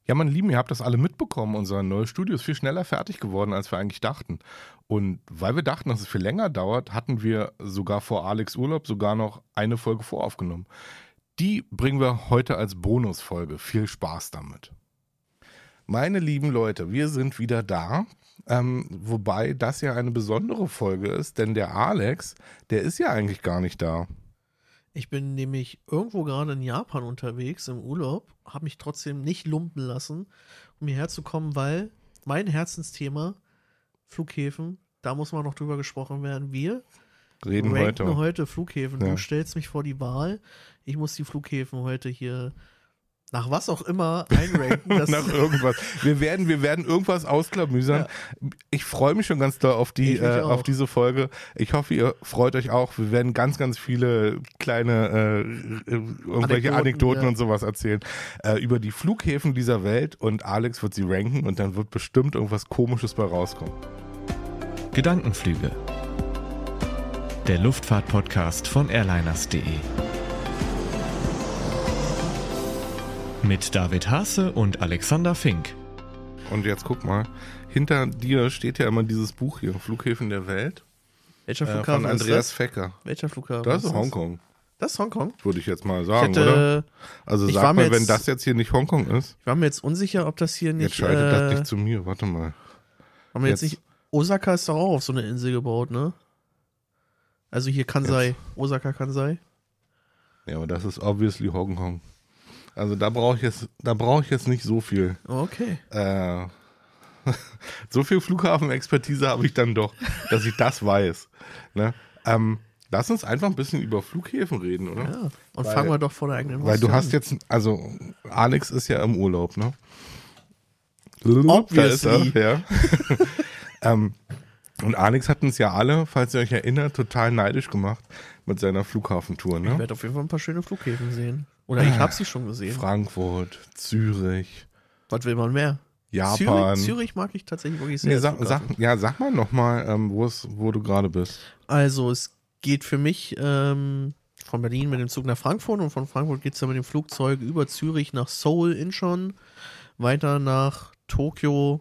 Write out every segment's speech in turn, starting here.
Ja, meine Lieben, ihr habt das alle mitbekommen. Unser neues Studio ist viel schneller fertig geworden, als wir eigentlich dachten. Und weil wir dachten, dass es viel länger dauert, hatten wir sogar vor Alex Urlaub sogar noch eine Folge voraufgenommen. Die bringen wir heute als Bonusfolge. Viel Spaß damit. Meine lieben Leute, wir sind wieder da. Wobei das ja eine besondere Folge ist, denn der Alex, der ist ja eigentlich gar nicht da. Ich bin nämlich irgendwo gerade in Japan unterwegs im Urlaub, habe mich trotzdem nicht lumpen lassen, um hierher zu kommen, weil mein Herzensthema, Flughäfen, da muss mal noch drüber gesprochen werden. Wir Reden ranken heute. heute Flughäfen. Ja. Du stellst mich vor die Wahl. Ich muss die Flughäfen heute hier nach was auch immer einranken. Nach irgendwas. Wir werden irgendwas ausklamüsern. Ja. Ich freue mich schon ganz doll auf diese Folge. Ich hoffe, ihr freut euch auch. Wir werden ganz, ganz viele kleine irgendwelche Anekdoten und sowas erzählen über die Flughäfen dieser Welt und Alex wird sie ranken und dann wird bestimmt irgendwas Komisches bei rauskommen. Gedankenflüge. Der Luftfahrt-Podcast von airliners.de. Mit David Haase und Alexander Fink. Und jetzt guck mal, hinter dir steht ja immer dieses Buch hier, Flughäfen der Welt. Welcher Flughafen von Andreas Fecker. Welcher Flughafen? Das ist Hongkong. Das ist Hongkong? Würde ich jetzt mal sagen, oder? Also sag mal, wenn das jetzt hier nicht Hongkong ist. Ich war mir jetzt unsicher, ob das hier nicht... Jetzt schaltet das nicht zu mir, warte mal. Haben wir jetzt nicht... Osaka ist doch auch auf so eine Insel gebaut, ne? Also hier Kansai, Osaka Kansai. Ja, aber das ist obviously Hongkong. Also da brauche ich jetzt nicht so viel. Okay. So viel Flughafenexpertise habe ich dann doch, dass ich das weiß. Ne? Lass uns einfach ein bisschen über Flughäfen reden, oder? Ja, und fangen wir doch vor der eigenen Weil du hast jetzt, also Alex ist ja im Urlaub, ne? Obviously. Da ist er, ja. Und Alex hat uns ja alle, falls ihr euch erinnert, total neidisch gemacht mit seiner Flughafentour, ne? Ich werde auf jeden Fall ein paar schöne Flughäfen sehen. Oder ich habe sie schon gesehen. Frankfurt, Zürich. Was will man mehr? Japan. Zürich mag ich tatsächlich wirklich sehr. Sag mal nochmal, wo du gerade bist. Also es geht für mich von Berlin mit dem Zug nach Frankfurt und von Frankfurt geht es dann mit dem Flugzeug über Zürich nach Seoul, Incheon, weiter nach Tokio.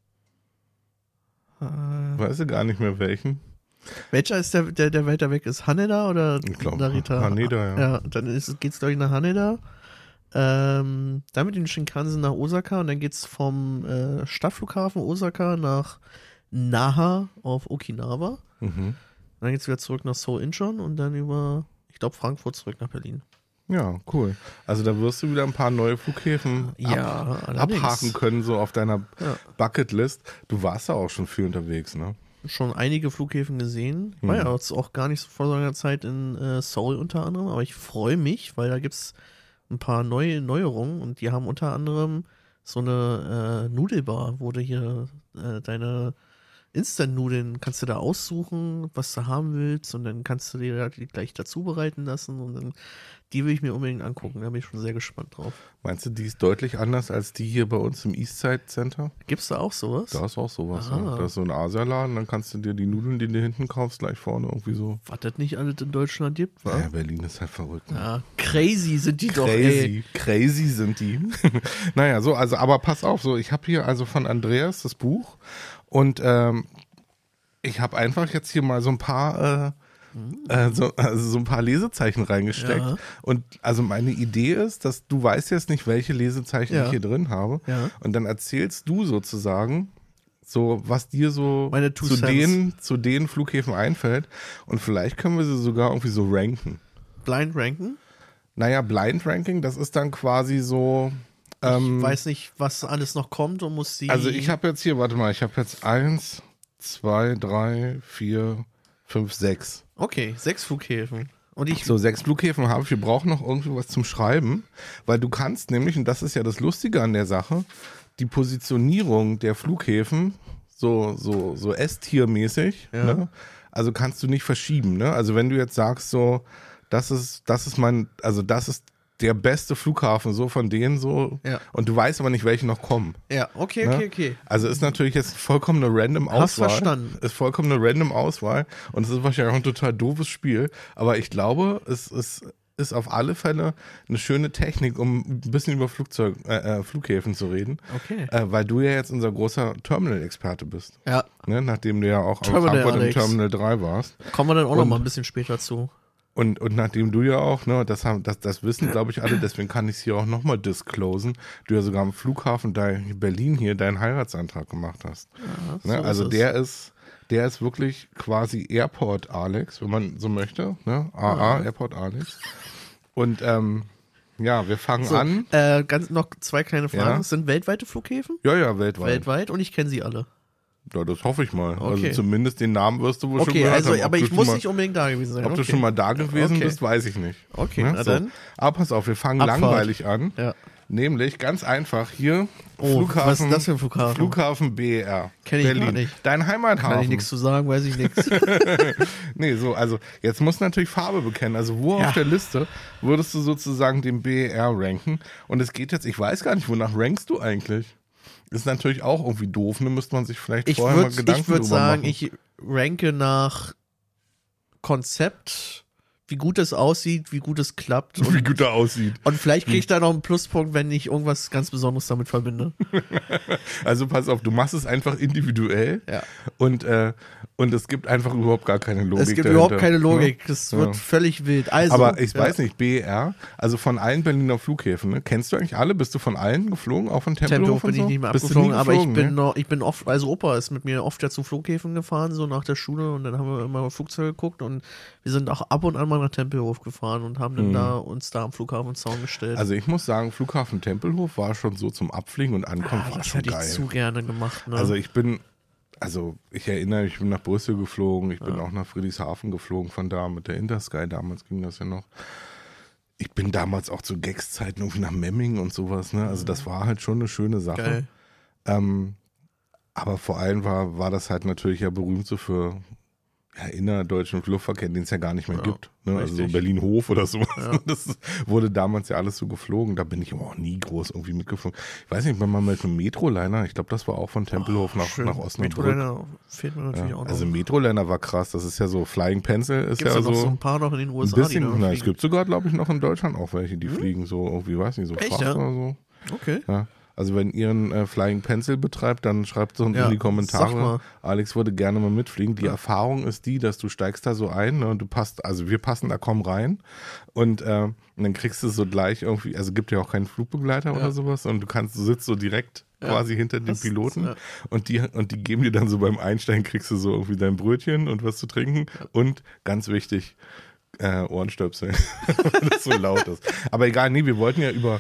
Weiß ich gar nicht mehr welchen. Welcher ist der weiter weg ist? Haneda oder ich glaub, Narita? Haneda, ja. Ja, dann geht's glaube ich nach Haneda. Dann mit den Shinkansen nach Osaka und dann geht's vom Stadtflughafen Osaka nach Naha auf Okinawa. Mhm. Dann geht's wieder zurück nach Seoul Incheon und dann über, ich glaube, Frankfurt zurück nach Berlin. Ja, cool. Also da wirst du wieder ein paar neue Flughäfen abhaken können, so auf deiner Bucketlist. Du warst ja auch schon viel unterwegs, ne? Schon einige Flughäfen gesehen. Ich war ja auch gar nicht so vor so einer Zeit in Seoul unter anderem, aber ich freue mich, weil da gibt es ein paar neue Neuerungen und die haben unter anderem so eine Nudelbar, wo du hier deine Instant-Nudeln kannst du da aussuchen, was du haben willst und dann kannst du dir die gleich dazu bereiten lassen und dann die will ich mir unbedingt angucken, da bin ich schon sehr gespannt drauf. Meinst du, die ist deutlich anders als die hier bei uns im Eastside Center? Gibt's da auch sowas? Da ist auch sowas, ja. Da ist so ein Asialaden, dann kannst du dir die Nudeln, die du hinten kaufst, gleich vorne irgendwie so. Was das nicht alles in Deutschland gibt, wa? Ja, Berlin ist halt verrückt. Ne? Ja, crazy sind die doch, ey. Crazy sind die. Naja, so, also, aber pass auf, so, ich habe hier also von Andreas das Buch und ich habe einfach jetzt hier mal so ein paar so ein paar Lesezeichen reingesteckt. Ja. Und also meine Idee ist, dass du weißt jetzt nicht, welche Lesezeichen ich hier drin habe. Ja. Und dann erzählst du sozusagen so, was dir so zu den Flughäfen einfällt. Und vielleicht können wir sie sogar irgendwie so ranken. Blind ranken? Naja, Blind Ranking, das ist dann quasi so. Ich weiß nicht, was alles noch kommt und muss sie. Also ich habe jetzt hier, warte mal, ich habe jetzt 1, 2, 3, 4, 5, 6. Okay, 6 Flughäfen. Und so 6 Flughäfen habe ich. Wir brauchen noch irgendwie was zum Schreiben, weil du kannst nämlich, und das ist ja das Lustige an der Sache, die Positionierung der Flughäfen so S-Tier-mäßig, ne? Also kannst du nicht verschieben, ne? Also wenn du jetzt sagst so, das ist der beste Flughafen, so von denen so. Ja. Und du weißt aber nicht, welche noch kommen. Ja, okay. Also ist natürlich jetzt vollkommen eine random Auswahl. Hast verstanden. Ist vollkommen eine random Auswahl. Und es ist wahrscheinlich auch ein total doofes Spiel. Aber ich glaube, es ist auf alle Fälle eine schöne Technik, um ein bisschen über Flughäfen zu reden. Okay. Weil du ja jetzt unser großer Terminal-Experte bist. Ja. Ne? Nachdem du ja auch am Terminal Frankfurt im Alex. Terminal 3 warst. Kommen wir dann auch noch mal ein bisschen später zu. Und nachdem du ja auch, ne, das wissen, glaube ich, alle, deswegen kann ich es hier auch nochmal disclosen, du ja sogar am Flughafen Berlin hier deinen Heiratsantrag gemacht hast. Ja, Ne? so Also ist der ist wirklich quasi Airport Alex, wenn man so möchte. Ne? AA, Airport Alex. Und ja, wir fangen an. Noch 2 kleine Fragen. Ja. Es sind weltweite Flughäfen? Ja, weltweit. Weltweit und ich kenne sie alle. Ja, das hoffe ich mal. Okay. Also zumindest den Namen wirst du wohl schon Okay, gehört also, haben. Ob aber du ich schon muss mal- nicht unbedingt da gewesen sein. Ob du Okay. schon mal da gewesen Okay. bist, weiß ich nicht. Okay, Ne? na So. dann. Aber pass auf, wir fangen Abfahrt. langweilig an. Ja. Nämlich ganz einfach hier Oh, Flughafen. was ist das für ein Flughafen? Flughafen BER. Kenn ich Berlin. gar nicht. Dein Heimathafen. Kann ich nichts zu sagen, weiß ich nichts. Nee, so, also jetzt musst du natürlich Farbe bekennen. Also wo Ja. auf der Liste würdest du sozusagen den BER ranken? Und es geht jetzt, ich weiß gar nicht, wonach rankst du eigentlich? Ist natürlich auch irgendwie doof, ne? Müsste man sich vielleicht Ich vorher mal Gedanken würde drüber sagen, machen. ich ranke nach Konzept, wie gut es aussieht, wie gut es klappt. Wie Und, gut er aussieht. und vielleicht kriege ich da noch einen Pluspunkt, wenn ich irgendwas ganz Besonderes damit verbinde. Also pass auf, du machst es einfach individuell Ja. und es gibt einfach überhaupt gar keine Logik. Es gibt dahinter, überhaupt keine ne? Logik. Das wird Ja. völlig wild. Also, Aber ich ja. weiß nicht, BER, also von allen Berliner Flughäfen, ne? Kennst du eigentlich alle? Bist du von allen geflogen, auch von Tempelhof Tempelhof bin und so? ich nicht mehr Bist du abgeflogen, nie aber ich geflogen, ne? ich bin oft, also Opa ist mit mir oft ja zu Flughäfen gefahren, so nach der Schule, und dann haben wir immer Flugzeuge geguckt und wir sind auch ab und an mal nach Tempelhof gefahren und haben dann uns da am Flughafen Zaun gestellt. Also ich muss sagen, Flughafen Tempelhof war schon so zum Abfliegen und Ankommen war das schon hätte ich geil. zu gerne gemacht. Ne? Also ich erinnere mich, ich bin nach Brüssel geflogen, ich bin auch nach Friedrichshafen geflogen von da mit der Intersky, damals ging das ja noch. Ich bin damals auch zu Gags-Zeiten irgendwie nach Memmingen und sowas, ne? Also das war halt schon eine schöne Sache. Geil. Aber vor allem war das halt natürlich ja berühmt so für innerdeutschen Luftverkehr, den es ja gar nicht mehr gibt. Ne? Also so richtig. Berlin-Hof oder sowas. Das wurde damals ja alles so geflogen. Da bin ich aber auch nie groß irgendwie mitgeflogen. Ich weiß nicht, wenn man mit einem Metroliner, ich glaube, das war auch von Tempelhof nach Osnabrück. Metroliner fehlt mir natürlich auch noch. Also Metroliner war krass. Das ist ja so, Flying Pencil ist Gibt's ja da noch so so ein paar noch in den ein USA, bisschen, die da es fliegen? gibt sogar, glaube ich, noch in Deutschland auch welche, die fliegen so irgendwie, weiß nicht, so Echt, Fracht ja? oder so. Okay. Ja. Also wenn ihr einen Flying Pencil betreibt, dann schreibt so unten Ja, in die sag Kommentare. mal. Alex würde gerne mal mitfliegen. Die Erfahrung ist die, dass du steigst da so ein, ne, und du passt, also wir passen da kaum rein und dann kriegst du so gleich irgendwie, also gibt ja auch keinen Flugbegleiter oder sowas und du sitzt so direkt quasi hinter dem Piloten und die geben dir dann so beim Einsteigen, kriegst du so irgendwie dein Brötchen und was zu trinken und ganz wichtig, Ohrenstöpsel, weil das so laut ist. Aber egal, nee, wir wollten ja über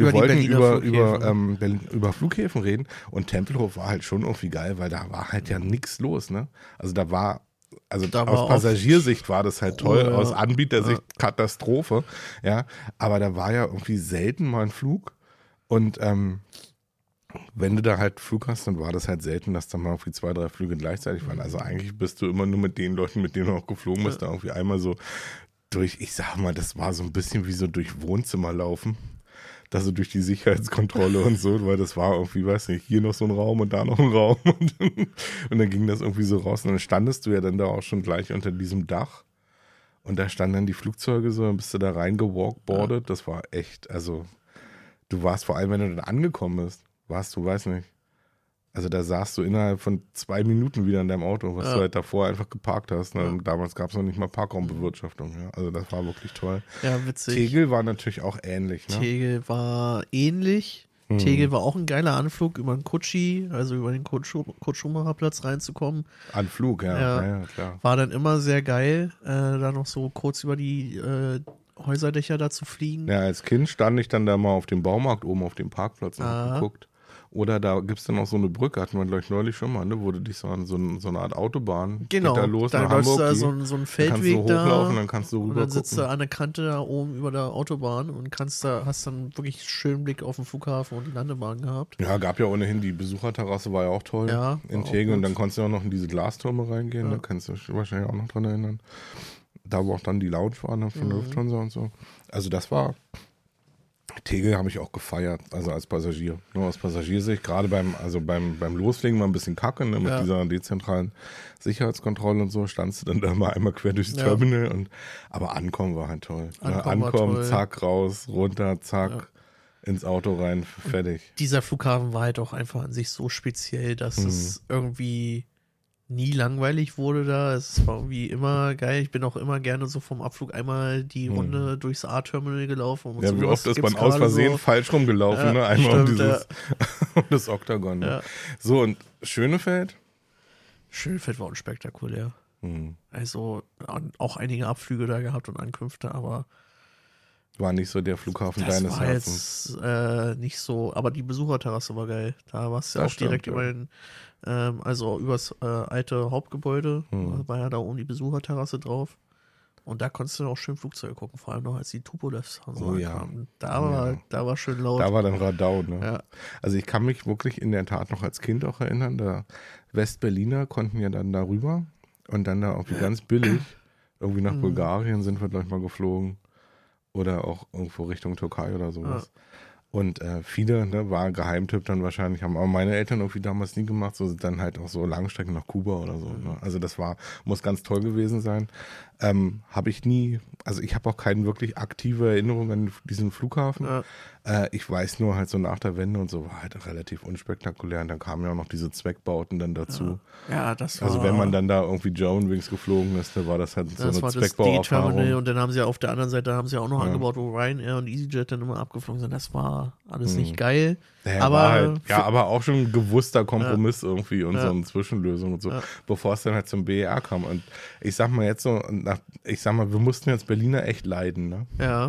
Flughäfen reden und Tempelhof war halt schon irgendwie geil, weil da war halt ja nichts los, ne? Also da war aus Passagiersicht war das halt toll, aus Anbietersicht Katastrophe, ja, aber da war ja irgendwie selten mal ein Flug und wenn du da halt Flug hast, dann war das halt selten, dass da mal irgendwie 2, 3 Flüge gleichzeitig waren. Also eigentlich bist du immer nur mit den Leuten, mit denen du auch geflogen bist, da irgendwie einmal so durch, ich sag mal, das war so ein bisschen wie so durch Wohnzimmer laufen. Da so durch die Sicherheitskontrolle und so, weil das war irgendwie, weiß nicht, hier noch so ein Raum und da noch ein Raum und dann ging das irgendwie so raus und dann standest du ja dann da auch schon gleich unter diesem Dach und da standen dann die Flugzeuge so, dann bist du da reingewalkboardet, das war echt, also du warst vor allem, wenn du dann angekommen bist, warst du, weiß nicht, also da saßt du innerhalb von 2 Minuten wieder in deinem Auto, was du halt davor einfach geparkt hast. Ne? Damals gab es noch nicht mal Parkraumbewirtschaftung. Ja? Also das war wirklich toll. Ja, witzig. Tegel war natürlich auch ähnlich. Ne? Tegel war ähnlich. Tegel war auch ein geiler Anflug über den Kutschi, also über den Kurt-Schumacher-Platz reinzukommen. Anflug, ja, klar. War dann immer sehr geil, da noch so kurz über die Häuserdächer da zu fliegen. Ja, als Kind stand ich dann da mal auf dem Baumarkt oben auf dem Parkplatz und hab geguckt. Oder da gibt es dann auch so eine Brücke, hatten wir gleich neulich schon mal, ne, wo du dich so an so eine Art Autobahn genau, geht da los da nach läufst du Hamburg. da so ein Feldweg dann kannst du hochlaufen, da dann kannst du und rüber dann sitzt gucken. du an der Kante da oben über der Autobahn und hast dann wirklich schönen Blick auf den Flughafen und die Landebahn gehabt. Ja, gab ja ohnehin die Besucherterrasse, war ja auch toll in Tegel. Und dann konntest du auch noch in diese Glastürme reingehen, da kannst du dich wahrscheinlich auch noch dran erinnern. Da wo auch dann die Lounge war, ne, von der Lufthansa und so. Also das war Tegel habe ich auch gefeiert, also als Passagier. Nur als Passagiersicht, gerade beim Losfliegen mal ein bisschen kacke, ne, mit dieser dezentralen Sicherheitskontrolle und so, standst du dann da mal einmal quer durchs Terminal. Aber Ankommen war halt toll. Ankommen, zack, raus, runter, zack, ins Auto rein, fertig. Dieser Flughafen war halt auch einfach an sich so speziell, dass es irgendwie nie langweilig wurde da. Es war irgendwie immer geil. Ich bin auch immer gerne so vom Abflug einmal die Runde durchs A-Terminal gelaufen. Ja, wie oft ist man aus Versehen falsch rumgelaufen, ne? Einmal stimmt, um das Oktagon. Ne? Ja. So, und Schönefeld? Schönefeld war unspektakulär. Also auch einige Abflüge da gehabt und Ankünfte, aber war nicht so der Flughafen deines Herzens. Das war jetzt nicht so, aber die Besucherterrasse war geil. Da warst du ja auch direkt über den, also übers alte Hauptgebäude, war ja da oben die Besucherterrasse drauf. Und da konntest du auch schön Flugzeuge gucken, vor allem noch als die Tupolevs so kamen. Da war schön laut. Da war dann Radau, ne? Ja. Also ich kann mich wirklich in der Tat noch als Kind auch erinnern, da Westberliner konnten ja dann da rüber und dann da irgendwie ganz billig, irgendwie nach Bulgarien sind wir gleich mal geflogen. Oder auch irgendwo Richtung Türkei oder sowas. Ja. Und viele, ne, war Geheimtipp dann wahrscheinlich, haben auch meine Eltern irgendwie damals nie gemacht, so sind dann halt auch so Langstrecken nach Kuba oder so. Ne? Also das muss ganz toll gewesen sein. Habe ich nie, also ich habe auch keine wirklich aktive Erinnerung an diesen Flughafen. Ja. Ich weiß nur halt so nach der Wende und so war halt relativ unspektakulär. Und dann kamen ja auch noch diese Zweckbauten dann dazu. Ja, das war. Also wenn man dann da irgendwie Germanwings geflogen ist, dann war das halt so eine Zweckbauerfahrung. Und dann haben sie ja auf der anderen Seite auch noch angebaut, wo Ryanair und EasyJet dann immer abgeflogen sind. Das war alles nicht geil. Ja, aber auch schon ein gewusster Kompromiss irgendwie und so eine Zwischenlösung und so, bevor es dann halt zum BER kam. Und ich sag mal jetzt so, wir mussten jetzt Berliner echt leiden, ne? Ja.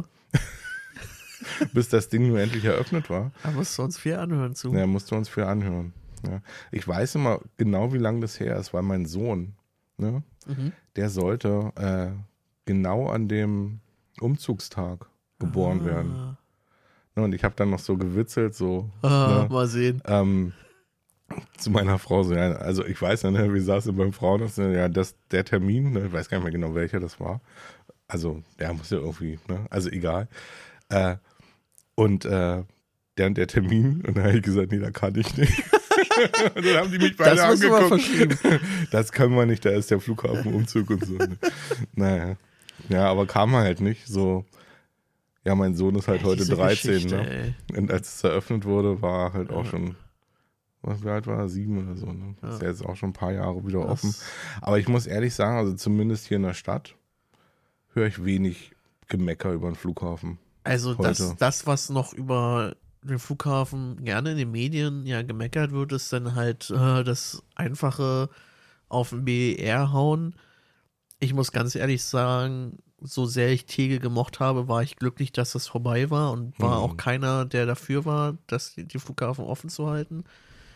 Bis das Ding nur endlich eröffnet war. Da musst du uns viel anhören zu. Ja, musst du uns viel anhören. Ja. Ich weiß immer genau, wie lange das her ist, weil mein Sohn, ne, der sollte genau an dem Umzugstag geboren werden. Ne, und ich habe dann noch so gewitzelt, so. Mal sehen. Zu meiner Frau so, ja, also ich weiß ja, ne, wir saßen beim Frauenarzt, ja, der Termin, ne, ich weiß gar nicht mehr genau, welcher das war. Also, der muss ja irgendwie, ne, also egal. Und der Termin, und dann habe ich gesagt, nee, da kann ich nicht. Und dann haben die mich beide angeguckt. Das können wir nicht, da ist der Flughafenumzug und so. Ne? Naja. Ja, aber kam halt nicht so. Ja, mein Sohn ist halt heute 13, ne? Und als es eröffnet wurde, war er halt auch schon, wie alt war er? 7 oder so, ne? Das ist ja jetzt auch schon ein paar Jahre wieder offen. Aber ich muss ehrlich sagen, also zumindest hier in der Stadt höre ich wenig Gemecker über den Flughafen. Also das, was noch über den Flughafen gerne in den Medien ja gemeckert wird, ist dann halt das einfache auf den BER hauen. Ich muss ganz ehrlich sagen, so sehr ich Tegel gemocht habe, war ich glücklich, dass das vorbei war und war auch keiner, der dafür war, die Flughafen offen zu halten.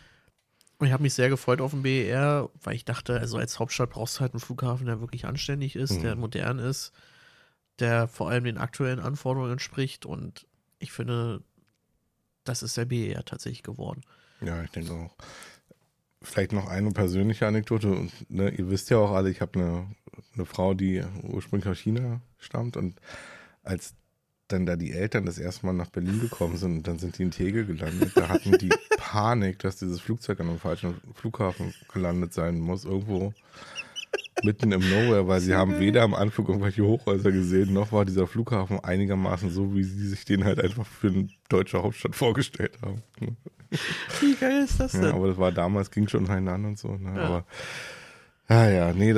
Und ich habe mich sehr gefreut auf den BER, weil ich dachte, also als Hauptstadt brauchst du halt einen Flughafen, der wirklich anständig ist, der modern ist, der vor allem den aktuellen Anforderungen entspricht, und ich finde, das ist der BER tatsächlich geworden. Ja, ich denke auch. Vielleicht noch eine persönliche Anekdote. Ne, ihr wisst ja auch alle, ich habe eine Frau, die ursprünglich aus China stammt, und als dann da die Eltern das erste Mal nach Berlin gekommen sind und dann sind die in Tegel gelandet, da hatten die Panik, dass dieses Flugzeug an einem falschen Flughafen gelandet sein muss, irgendwo mitten im Nowhere, weil sie haben weder am Anflug irgendwelche Hochhäuser gesehen, noch war dieser Flughafen einigermaßen so, wie sie sich den halt einfach für eine deutsche Hauptstadt vorgestellt haben. Wie geil ist das denn? Ja, aber das war damals, ging schon Hainan und so. Ne? Ja. Aber nee,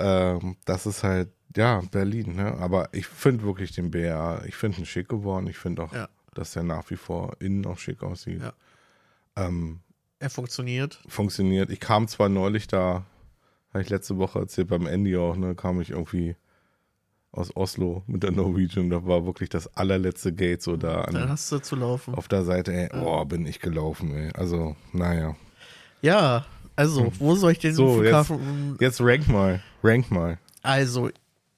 das ist halt, ja, Berlin. Ne? Aber ich finde wirklich den BER, ich finde ihn schick geworden. Ich finde auch, dass der nach wie vor innen auch schick aussieht. Ja. Er funktioniert. Funktioniert. Ich kam zwar neulich da, habe ich letzte Woche erzählt, beim Andy auch, ne, kam ich irgendwie aus Oslo mit der Norwegian, da war wirklich das allerletzte Gate so da. Dann hast du zu laufen. Auf der Seite, ey, bin ich gelaufen, ey. Also, naja. Ja, also, wo soll ich den Flughafen... Jetzt rank mal. Also,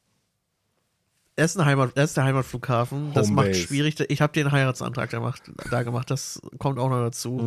er ist der Heimatflughafen, das macht schwierig. Ich habe den Heiratsantrag da gemacht, das kommt auch noch dazu.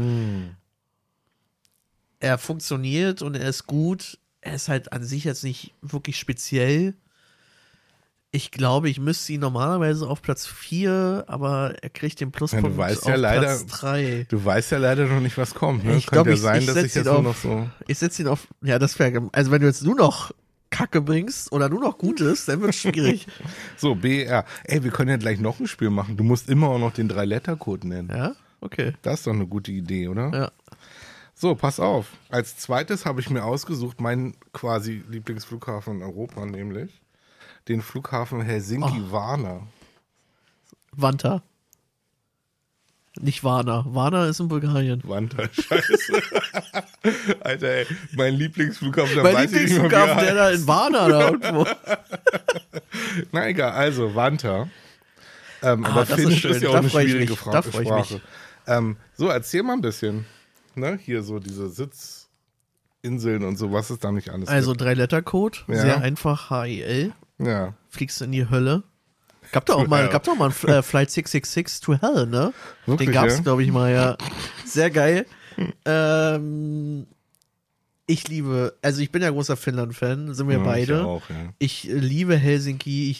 Er funktioniert und er ist gut. Er ist halt an sich jetzt nicht wirklich speziell. Ich glaube, ich müsste ihn normalerweise auf Platz 4, aber er kriegt den Pluspunkt du weißt auf ja leider, Platz 3. Du weißt ja leider noch nicht, was kommt. Ne? Ich glaube, ja sein, dass ich setze jetzt ihn nur auf, noch so. ich setze ihn auf, ja, das wäre, also wenn du jetzt nur noch Kacke bringst oder nur noch Gutes, dann wird es schwierig. So, BR. Ey, wir können ja gleich noch ein Spiel machen. Du musst immer auch noch den 3-Letter-Code nennen. Ja, okay. Das ist doch eine gute Idee, oder? Ja. So, pass auf. Als zweites habe ich mir ausgesucht, meinen quasi Lieblingsflughafen in Europa, nämlich den Flughafen Helsinki-Varna. Vantaa. Nicht Varna. Varna ist in Bulgarien. Vantaa, scheiße. Alter, ey, mein Lieblingsflughafen, da Mein weiß ich nicht mehr, Lieblingsflughafen, wie er der da in Varna da irgendwo. Na egal, also Vantaa. Aber das Finnisch ist schön. ist ja auch Da eine freu ich schwierige mich. Da freu ich Sprache. mich. So, erzähl mal ein bisschen. Ne? Hier so diese Sitzinseln und so, was es da nicht alles Also gibt. 3-Letter-Code, Ja. sehr einfach, HIL. Ja. Fliegst in die Hölle. Gab doch auch mal ein Flight 666 to Hell, ne? Wirklich, Den gab's, ja? glaube ich, mal, ja. Sehr geil. Ich liebe, also ich bin ja großer Finnland-Fan, sind wir Ja, beide. Ich auch, ja. Ich liebe Helsinki.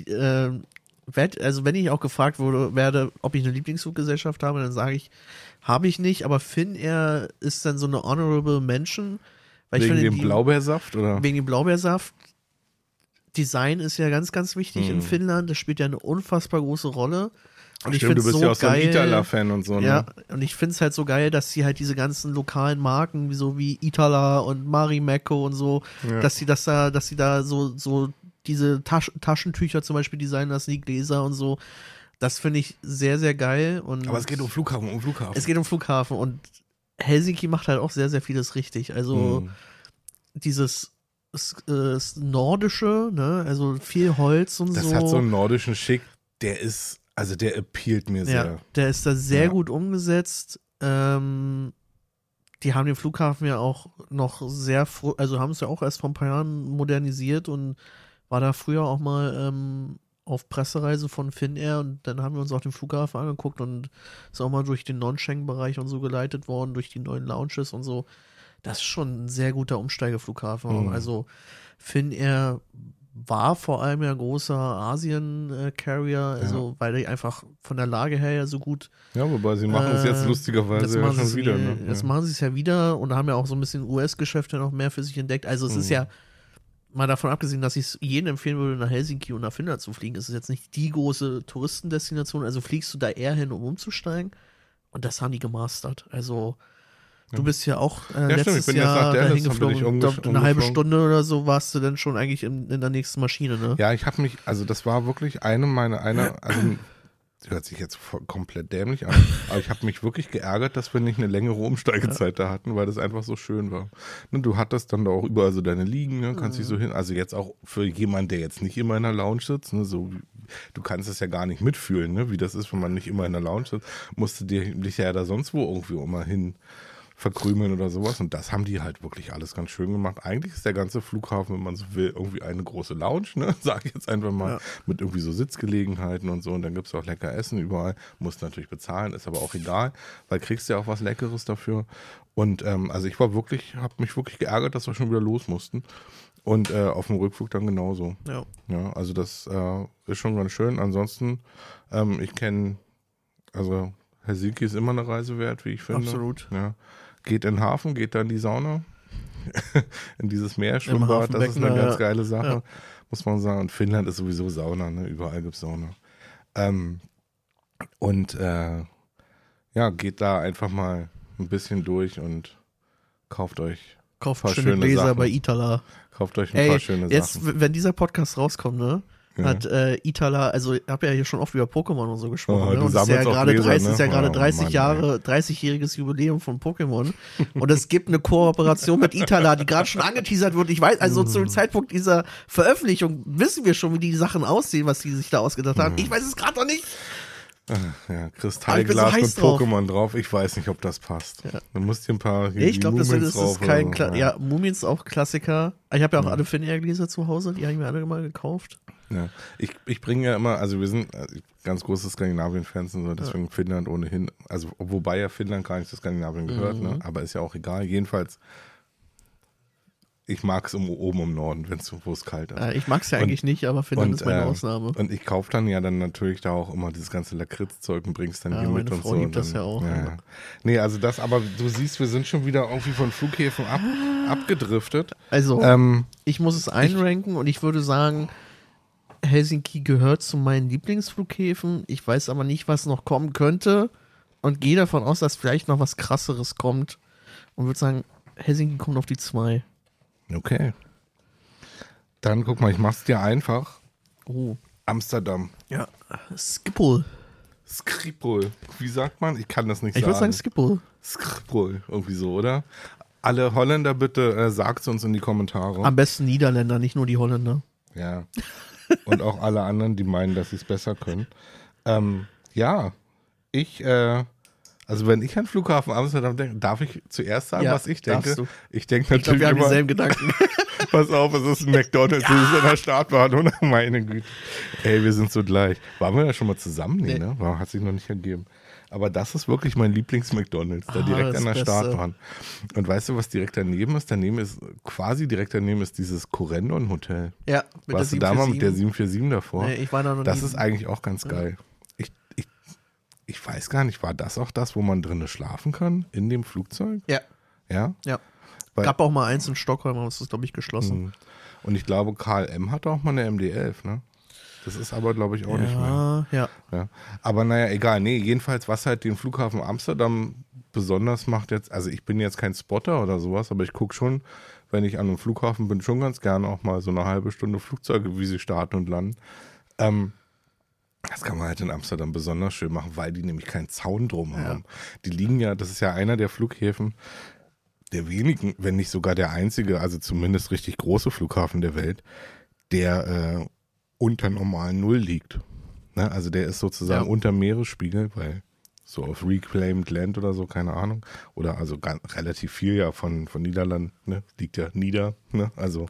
Also wenn ich auch gefragt werde, ob ich eine Lieblingsfluggesellschaft habe, dann sage ich, habe ich nicht, aber Finnair ist dann so eine honorable Mention. Weil Wegen ich finde, dem Blaubeersaft, oder? Wegen dem Blaubeersaft. Design ist ja ganz, ganz wichtig in Finnland. Das spielt ja eine unfassbar große Rolle. Und ich Stimmt, finde du bist so ja auch so ein geil. Itala-Fan und so, ne? Ja, und ich finde es halt so geil, dass sie halt diese ganzen lokalen Marken, wie Itala und Marimekko und so, Ja. dass sie da so diese Taschentücher zum Beispiel designen lassen, die Gläser und so. Das finde ich sehr, sehr geil. Und Aber es geht um Flughafen, Es geht um Flughafen und Helsinki macht halt auch sehr, sehr vieles richtig. Also dieses Nordische, ne, also viel Holz und Das so. hat so einen nordischen Schick, der appealt mir sehr. Ja, der ist da sehr gut umgesetzt. Die haben den Flughafen ja auch noch sehr früh, also haben es ja auch erst vor ein paar Jahren modernisiert und war da früher auch mal auf Pressereise von Finnair und dann haben wir uns auch den Flughafen angeguckt und ist auch mal durch den Non-Schengen-Bereich und so geleitet worden, durch die neuen Lounges und so. Das ist schon ein sehr guter Umsteigeflughafen. Also Finnair war vor allem ja ein großer Asien-Carrier, also weil die einfach von der Lage her ja so gut. Ja, wobei sie machen es jetzt lustigerweise ja schon wieder. Ne? Jetzt machen sie es ja wieder und haben ja auch so ein bisschen US-Geschäfte noch mehr für sich entdeckt. Also es ist ja, mal davon abgesehen, dass ich es jedem empfehlen würde, nach Helsinki und nach Finnland zu fliegen, ist es jetzt nicht die große Touristendestination, also fliegst du da eher hin, um umzusteigen und das haben die gemastert. Also du bist ja auch letztes stimmt, Jahr dahin dahin geflogen. Eine halbe Stunde oder so warst du dann schon eigentlich in der nächsten Maschine, ne? Ja, ich habe mich, also das war wirklich also hört sich jetzt komplett dämlich an, aber ich habe mich wirklich geärgert, dass wir nicht eine längere Umsteigezeit da hatten, weil das einfach so schön war. Ne, du hattest dann da auch überall so deine Liegen, ne, kannst dich so hin, also jetzt auch für jemanden, der jetzt nicht immer in der Lounge sitzt, ne, so, du kannst es ja gar nicht mitfühlen, ne, wie das ist, wenn man nicht immer in der Lounge sitzt, musst du dich ja da sonst wo irgendwie auch mal hin verkrümeln oder sowas und das haben die halt wirklich alles ganz schön gemacht. Eigentlich ist der ganze Flughafen, wenn man so will, irgendwie eine große Lounge, ne, sag ich jetzt einfach mal, mit irgendwie so Sitzgelegenheiten und so und dann gibt's auch lecker Essen überall, musst natürlich bezahlen, ist aber auch egal, weil kriegst ja auch was Leckeres dafür und also ich habe mich wirklich geärgert, dass wir schon wieder los mussten und auf dem Rückflug dann genauso. Ja, also das ist schon ganz schön. Ansonsten, ich kenne, also Helsinki ist immer eine Reise wert, wie ich finde. Absolut. Ja. Geht in den Hafen, geht da in die Sauna, in dieses Meerschwimmbad, das ist eine ganz geile Sache, muss man sagen. Und Finnland ist sowieso Sauna, ne? Überall gibt es Sauna. Geht da einfach mal ein bisschen durch und kauft euch ein paar schöne Gläser Sachen. bei Itala. Kauft euch ein paar schöne jetzt, Sachen. wenn dieser Podcast rauskommt, ne? Hat Itala, also ich habe ja hier schon oft über Pokémon und so gesprochen, ne? Und es ist ja gerade 30-jähriges Jubiläum von Pokémon. Und es gibt eine Kooperation mit Itala, die gerade schon angeteasert wird. Ich weiß, also zum Zeitpunkt dieser Veröffentlichung wissen wir schon, wie die Sachen aussehen, was die sich da ausgedacht haben. Ich weiß es gerade noch nicht. Ja, Kristallglas mit Pokémon drauf. Ich weiß nicht, ob das passt. Ja. Du musst hier ein paar Ich glaube, das ist kein so. Mumien ist auch Klassiker. Ich habe ja auch alle Finnair-Gläser zu Hause, die habe ich mir alle mal gekauft. Ja. Ich bringe ja immer, also wir sind ganz große Skandinavien-Fans und so, deswegen Finnland ohnehin, also wobei ja Finnland gar nicht zu Skandinavien gehört, ne? Aber ist ja auch egal. Jedenfalls ich mag es oben im Norden, wo es kalt ist. Ich mag es ja eigentlich nicht, aber Finnland ist meine Ausnahme. Und ich kaufe dann ja dann natürlich da auch immer dieses ganze Lakritzzeug und bring's dann hier mit und so. Meine Frau liebt das ja auch. Ja. Nee, also das, aber du siehst, wir sind schon wieder irgendwie von Flughäfen abgedriftet. Also, ich muss es einranken und ich würde sagen, Helsinki gehört zu meinen Lieblingsflughäfen. Ich weiß aber nicht, was noch kommen könnte und gehe davon aus, dass vielleicht noch was Krasseres kommt und würde sagen, Helsinki kommt auf die 2. Okay. Dann guck mal, ich mach's dir einfach. Oh. Amsterdam. Ja, Schiphol. Schiphol. Wie sagt man? Ich kann das nicht sagen. Ich würde sagen Schiphol. Schiphol. Irgendwie so, oder? Alle Holländer bitte, sagt es uns in die Kommentare. Am besten Niederländer, nicht nur die Holländer. Ja. Und auch alle anderen, die meinen, dass sie es besser können. Ja, also wenn ich an Flughafen Amsterdam denke, darf ich zuerst sagen, was ich denke? Du. Ich denke natürlich wir haben immer, dieselben Gedanken. pass auf, es ist ein McDonald's, das ist in der Startbahn, oder? Meine Güte. Ey, wir sind so gleich. Waren wir ja schon mal zusammen? Nee, ne? Hat sich noch nicht ergeben. Aber das ist wirklich mein Lieblings-McDonald's, da direkt an der Startbahn. Und weißt du, was direkt daneben ist? Quasi direkt daneben ist dieses Corendon-Hotel. Ja, mit warst du da mal mit der 747 davor? Nee, ich war da noch das nie. Ist eigentlich auch ganz geil. Ich weiß gar nicht, war das auch das, wo man drinnen schlafen kann? In dem Flugzeug? Ja. Ja? Ja. Gab auch mal eins in Stockholm, aber es ist, glaube ich, geschlossen. Und ich glaube, KLM hatte auch mal eine MD-11, ne? Das ist aber, glaube ich, auch nicht mehr. Ja. Aber naja, egal. Nee, jedenfalls, was halt den Flughafen Amsterdam besonders macht jetzt, also ich bin jetzt kein Spotter oder sowas, aber ich gucke schon, wenn ich an einem Flughafen bin, schon ganz gerne auch mal so eine halbe Stunde Flugzeuge, wie sie starten und landen. Das kann man halt in Amsterdam besonders schön machen, weil die nämlich keinen Zaun drum haben. Die liegen ja, das ist ja einer der Flughäfen, der wenigen, wenn nicht sogar der einzige, also zumindest richtig große Flughafen der Welt, der unter normalen Null liegt. Ne? Also der ist sozusagen unter Meeresspiegel, weil so auf Reclaimed Land oder so, keine Ahnung. Oder also relativ viel ja von Niederlanden, ne? Liegt ja nieder, ne? Also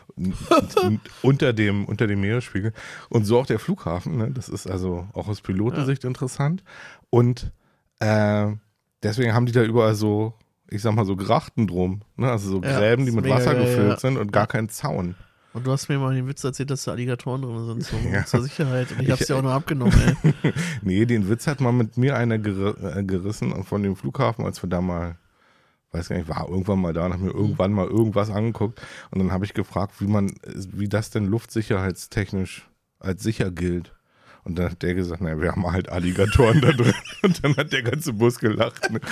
unter dem Meeresspiegel. Und so auch der Flughafen, ne? Das ist also auch aus Pilotensicht interessant. Und deswegen haben die da überall so, ich sag mal so Grachten drum, ne? Also so Gräben, die mit Wasser gefüllt sind und gar keinen Zaun. Und du hast mir mal den Witz erzählt, dass da Alligatoren drin sind, zur Sicherheit. Und ich hab's dir auch noch abgenommen, ey. Nee, den Witz hat mal mit mir einer gerissen von dem Flughafen, als wir da mal, weiß gar nicht, war irgendwann mal da und hab mir irgendwann mal irgendwas angeguckt. Und dann habe ich gefragt, wie das denn luftsicherheitstechnisch als sicher gilt. Und dann hat der gesagt, naja, wir haben halt Alligatoren da drin. Und dann hat der ganze Bus gelacht. Ne?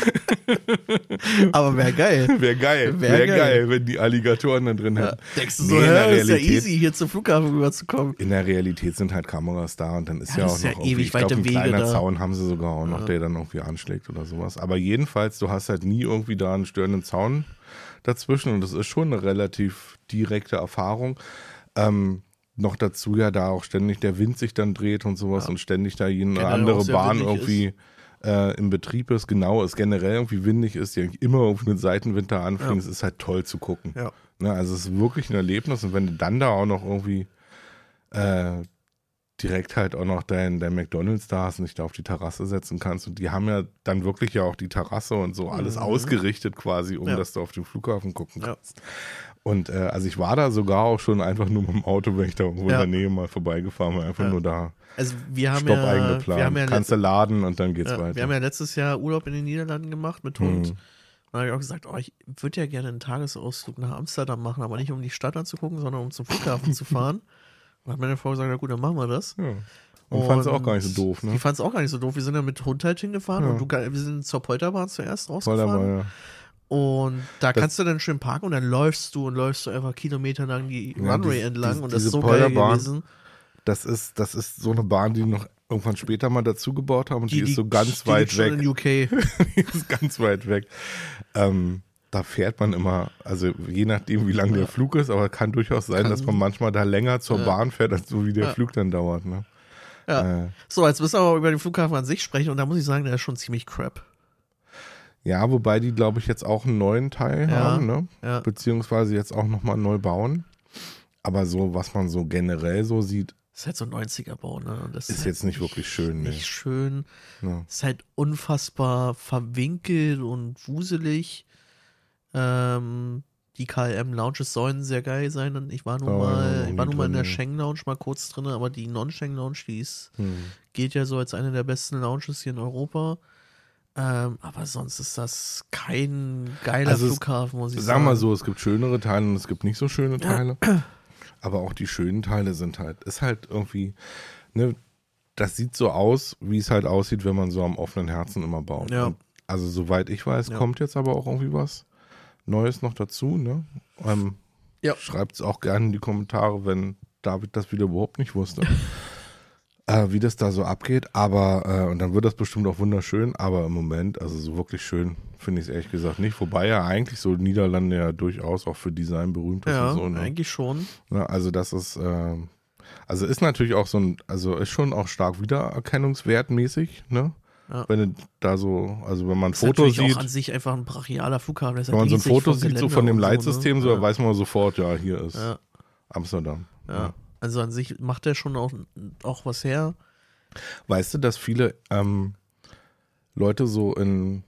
Aber wäre geil. Wäre geil, wenn die Alligatoren da drin hätten. Denkst du so, ist ja easy, hier zum Flughafen rüberzukommen. In der Realität sind halt Kameras da und dann ist ja auch noch ewig weite ein Wege kleiner da. Zaun haben sie sogar auch noch, der dann irgendwie anschlägt oder sowas. Aber jedenfalls, du hast halt nie irgendwie da einen störenden Zaun dazwischen und das ist schon eine relativ direkte Erfahrung. Noch dazu ja da auch ständig der Wind sich dann dreht und sowas und ständig da eine andere Bahn irgendwie im Betrieb ist, genau, es generell irgendwie windig ist, die eigentlich immer irgendwie mit Seitenwind da anfliegen, es ist halt toll zu gucken. Ja. Ne, also es ist wirklich ein Erlebnis und wenn du dann da auch noch irgendwie direkt halt auch noch dein McDonald's da hast und dich da auf die Terrasse setzen kannst und die haben ja dann wirklich ja auch die Terrasse und so alles ausgerichtet quasi, dass du auf den Flughafen gucken kannst. Und also ich war da sogar auch schon einfach nur mit dem Auto, wenn ich da irgendwo in der Nähe mal vorbeigefahren bin, einfach nur da. Also wir haben Stopp eingeplant, kannst du laden und dann geht's weiter. Wir haben ja letztes Jahr Urlaub in den Niederlanden gemacht mit Hund. Und da habe ich auch gesagt, ich würde ja gerne einen Tagesausflug nach Amsterdam machen, aber nicht um die Stadt anzugucken, sondern um zum Flughafen zu fahren. Und hat meine Frau gesagt, na gut, dann machen wir das. Ja. Und fand es auch gar nicht so doof, ne? Die fand es auch gar nicht so doof. Wir sind ja mit Hund halt hingefahren und wir sind zur Polterbahn zuerst rausgefahren. Und da kannst du dann schön parken und dann läufst du einfach kilometerlang die Runway entlang und das ist so geil gewesen. Das ist so eine Bahn, die noch irgendwann später mal dazu gebaut haben und die ist so ganz weit weg. In UK. Die ist ganz weit weg. Da fährt man immer, also je nachdem, wie lang der Flug ist, aber kann durchaus sein, dass man manchmal da länger zur Bahn fährt, als so wie der Flug dann dauert. Ne? Ja. So, jetzt müssen wir aber über den Flughafen an sich sprechen und da muss ich sagen, der ist schon ziemlich crap. Ja, wobei die, glaube ich, jetzt auch einen neuen Teil haben, ne? Ja. Beziehungsweise jetzt auch nochmal neu bauen. Aber so, was man so generell so sieht, das ist halt so ein 90er-Bau, ne? Und das ist jetzt nicht wirklich schön, ne? Nicht schön. Ja. Ist halt unfassbar verwinkelt und wuselig. Die KLM-Lounges sollen sehr geil sein. Und ich war nur mal in der Schengen-Lounge mal kurz drin, aber die Non-Schengen-Lounge, geht ja so als eine der besten Lounges hier in Europa. Aber sonst ist das kein geiler Flughafen, muss ich sagen. Sagen wir mal so, es gibt schönere Teile und es gibt nicht so schöne Teile. Aber auch die schönen Teile ist halt irgendwie, ne, das sieht so aus, wie es halt aussieht, wenn man so am offenen Herzen immer baut. Ja. Und also soweit ich weiß, kommt jetzt aber auch irgendwie was Neues noch dazu, ne? Schreibt es auch gerne in die Kommentare, wenn David das wieder überhaupt nicht wusste, wie das da so abgeht. Aber, und dann wird das bestimmt auch wunderschön, aber im Moment, also so wirklich schön, finde ich es ehrlich gesagt nicht. Wobei ja eigentlich so Niederlande ja durchaus auch für Design berühmt ist. Ja, und so, ne? eigentlich schon. Ne, also das ist, also ist natürlich auch so ist schon auch stark wiedererkennungswertmäßig, ne? Ja. Wenn du da so, also wenn man Das ist Fotos natürlich sieht, auch an sich einfach ein brachialer Flughafen. Der ist wenn man so ein riesig Foto vom sieht, so Gelände von dem und Leitsystem, so, ne? so weiß man sofort, ja, hier ist Ja. Amsterdam. Ja. Also an sich macht der schon auch was her. Weißt du, dass viele Leute so in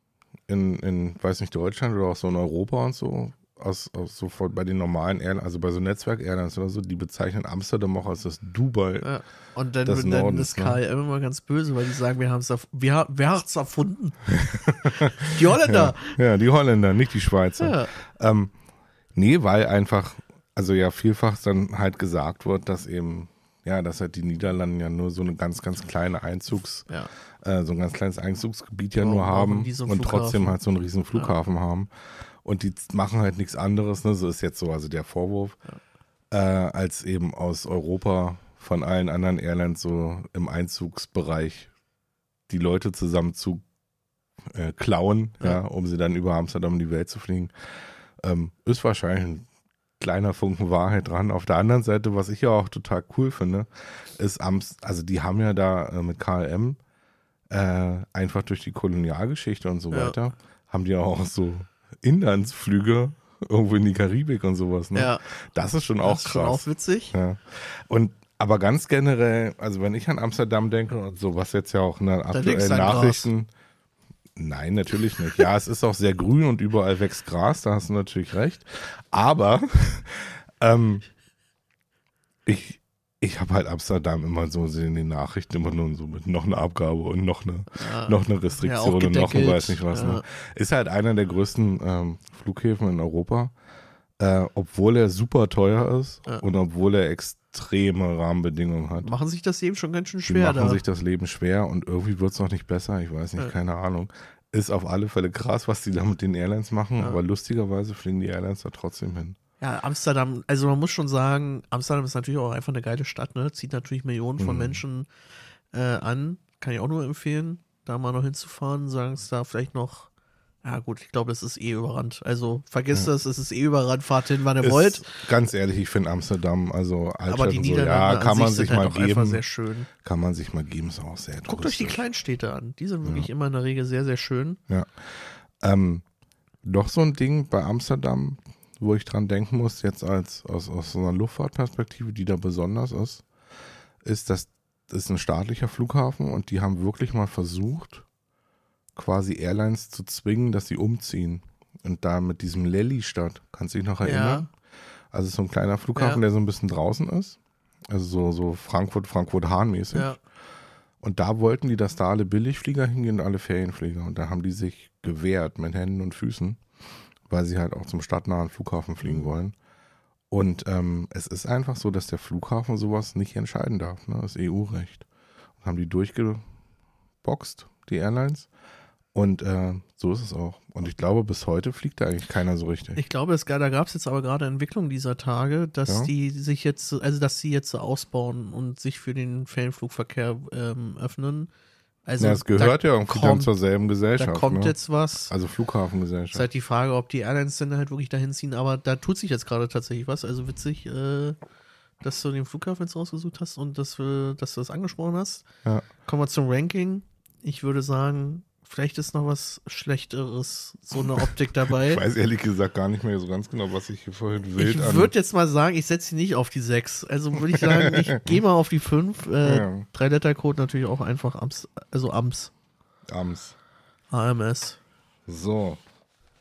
weiß nicht, Deutschland oder auch so in Europa und so, sofort bei den normalen Airlines, also bei so Netzwerk-Airlines oder so, die bezeichnen Amsterdam auch als das Dubai. Ja. Und dann des wird dann Nordens, das KLM immer ganz böse, weil die sagen, wer hat's erfunden? Die Holländer. Ja, die Holländer, nicht die Schweizer. Ja. Nee, weil einfach, also ja vielfach dann halt gesagt wird, dass eben, ja, dass halt die Niederlande ja nur so eine ganz, ganz kleine so ein ganz kleines Einzugsgebiet ja nur haben so und trotzdem halt so einen riesen Flughafen haben. Und die machen halt nichts anderes, ne? So ist jetzt so, also der Vorwurf, als eben aus Europa von allen anderen Airlines so im Einzugsbereich die Leute zusammen zu klauen, um sie dann über Amsterdam in die Welt zu fliegen. Ist wahrscheinlich ein kleiner Funken Wahrheit dran. Auf der anderen Seite, was ich ja auch total cool finde, ist also die haben ja da mit KLM einfach durch die Kolonialgeschichte und so weiter, haben die auch so Inlandsflüge irgendwo in die Karibik und sowas. Ne? Ja. Das ist schon auch krass. Das ist schon auch witzig. Ja. Aber ganz generell, also wenn ich an Amsterdam denke und so, was jetzt ja auch in den aktuellen Nachrichten. Nein, natürlich nicht. Ja, es ist auch sehr grün und überall wächst Gras, da hast du natürlich recht. Aber ich habe halt Amsterdam immer so in den Nachrichten immer nur so mit noch eine Abgabe und noch eine Restriktion und noch ein weiß nicht was. Ja. Ne? Ist halt einer der größten Flughäfen in Europa, obwohl er super teuer ist und obwohl er extreme Rahmenbedingungen hat. Machen sich das Leben schon ganz schön schwer. Die machen sich das Leben schwer und irgendwie wird es noch nicht besser, ich weiß nicht, keine Ahnung. Ist auf alle Fälle krass, was die da mit den Airlines machen, aber lustigerweise fliegen die Airlines da trotzdem hin. Ja, Amsterdam, also man muss schon sagen, Amsterdam ist natürlich auch einfach eine geile Stadt, ne? Zieht natürlich Millionen von Menschen an. Kann ich auch nur empfehlen, da mal noch hinzufahren, sagen es da vielleicht noch. Ja gut, ich glaube, das ist überrannt. Also vergesst das, es ist überrannt, fahrt hin, wann ihr wollt. Ganz ehrlich, ich finde Amsterdam, also Altstadt aber die und so, Niederlande kann man sich sich sind mal halt auch geben. einfach sehr schön. Kann man sich mal geben, ist auch sehr Guckt euch die touristisch. Kleinstädte an, die sind wirklich immer in der Regel sehr, sehr schön. Ja. Doch so ein Ding bei Amsterdam, wo ich dran denken muss, jetzt aus so einer Luftfahrtperspektive, die da besonders ist, das ist ein staatlicher Flughafen und die haben wirklich mal versucht, quasi Airlines zu zwingen, dass sie umziehen. Und da mit diesem Lelystad, kannst du dich noch erinnern? Ja. Also so ein kleiner Flughafen, der so ein bisschen draußen ist. Also so Frankfurt-Hahn mäßig. Ja. Und da wollten die, dass da alle Billigflieger hingehen und alle Ferienflieger. Und da haben die sich gewehrt mit Händen und Füßen, weil sie halt auch zum stadtnahen Flughafen fliegen wollen. Und es ist einfach so, dass der Flughafen sowas nicht entscheiden darf. Ne? Das EU-Recht. Und haben die durchgeboxt, die Airlines. Und so ist es auch. Und ich glaube, bis heute fliegt da eigentlich keiner so richtig. Ich glaube, da gab es jetzt aber gerade Entwicklung dieser Tage, dass die sich jetzt, also dass sie jetzt ausbauen und sich für den Ferienflugverkehr öffnen. Also es gehört ja irgendwie dann zur selben Gesellschaft. Da kommt ne? jetzt was. Also Ist Flughafengesellschaft. halt die Frage, ob die Airlines dann halt wirklich dahin ziehen, aber da tut sich jetzt gerade tatsächlich was. Also witzig, dass du den Flughafen jetzt rausgesucht hast und dass du das angesprochen hast. Ja. Kommen wir zum Ranking. Ich würde sagen, vielleicht ist noch was Schlechteres, so eine Optik dabei. Ich weiß ehrlich gesagt gar nicht mehr so ganz genau, was ich hier vorhin wild Ich würde jetzt mal sagen, ich setze sie nicht auf die 6. Also würde ich sagen, ich gehe mal auf die 5. 3-Letter-Code natürlich auch einfach AMS. AMS. AMS. So.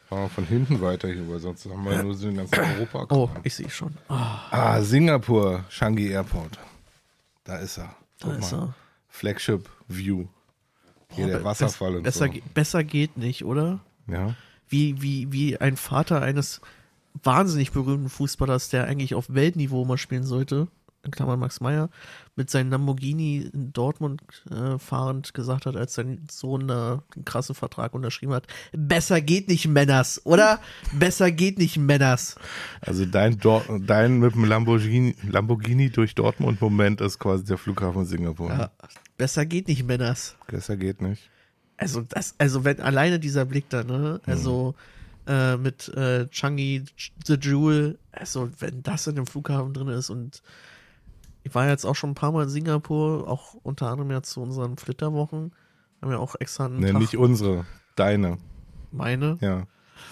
Fahren wir von hinten weiter hier, weil sonst haben wir nur so den ganzen Europa. Oh, ich sehe schon. Singapur, Changi Airport. Da ist er. Da ist er. Flagship View. Hier der Wasserfall und besser, so. Besser geht nicht, oder? Ja. Wie ein Vater eines wahnsinnig berühmten Fußballers, der eigentlich auf Weltniveau mal spielen sollte, in Klammern Max Meyer, mit seinem Lamborghini in Dortmund fahrend gesagt hat, als sein Sohn da einen krassen Vertrag unterschrieben hat, besser geht nicht, Männers, oder? Besser geht nicht, Männers. Also dein mit dem Lamborghini durch Dortmund-Moment ist quasi der Flughafen Singapur. Ja, besser geht nicht, Männers. Besser geht nicht. Also wenn alleine dieser Blick da, ne, also mit Changi the Jewel, also wenn das in dem Flughafen drin ist, und ich war jetzt auch schon ein paar Mal in Singapur, auch unter anderem ja zu unseren Flitterwochen, haben wir auch extra einen Tag. Nicht unsere, deine. Meine? Ja.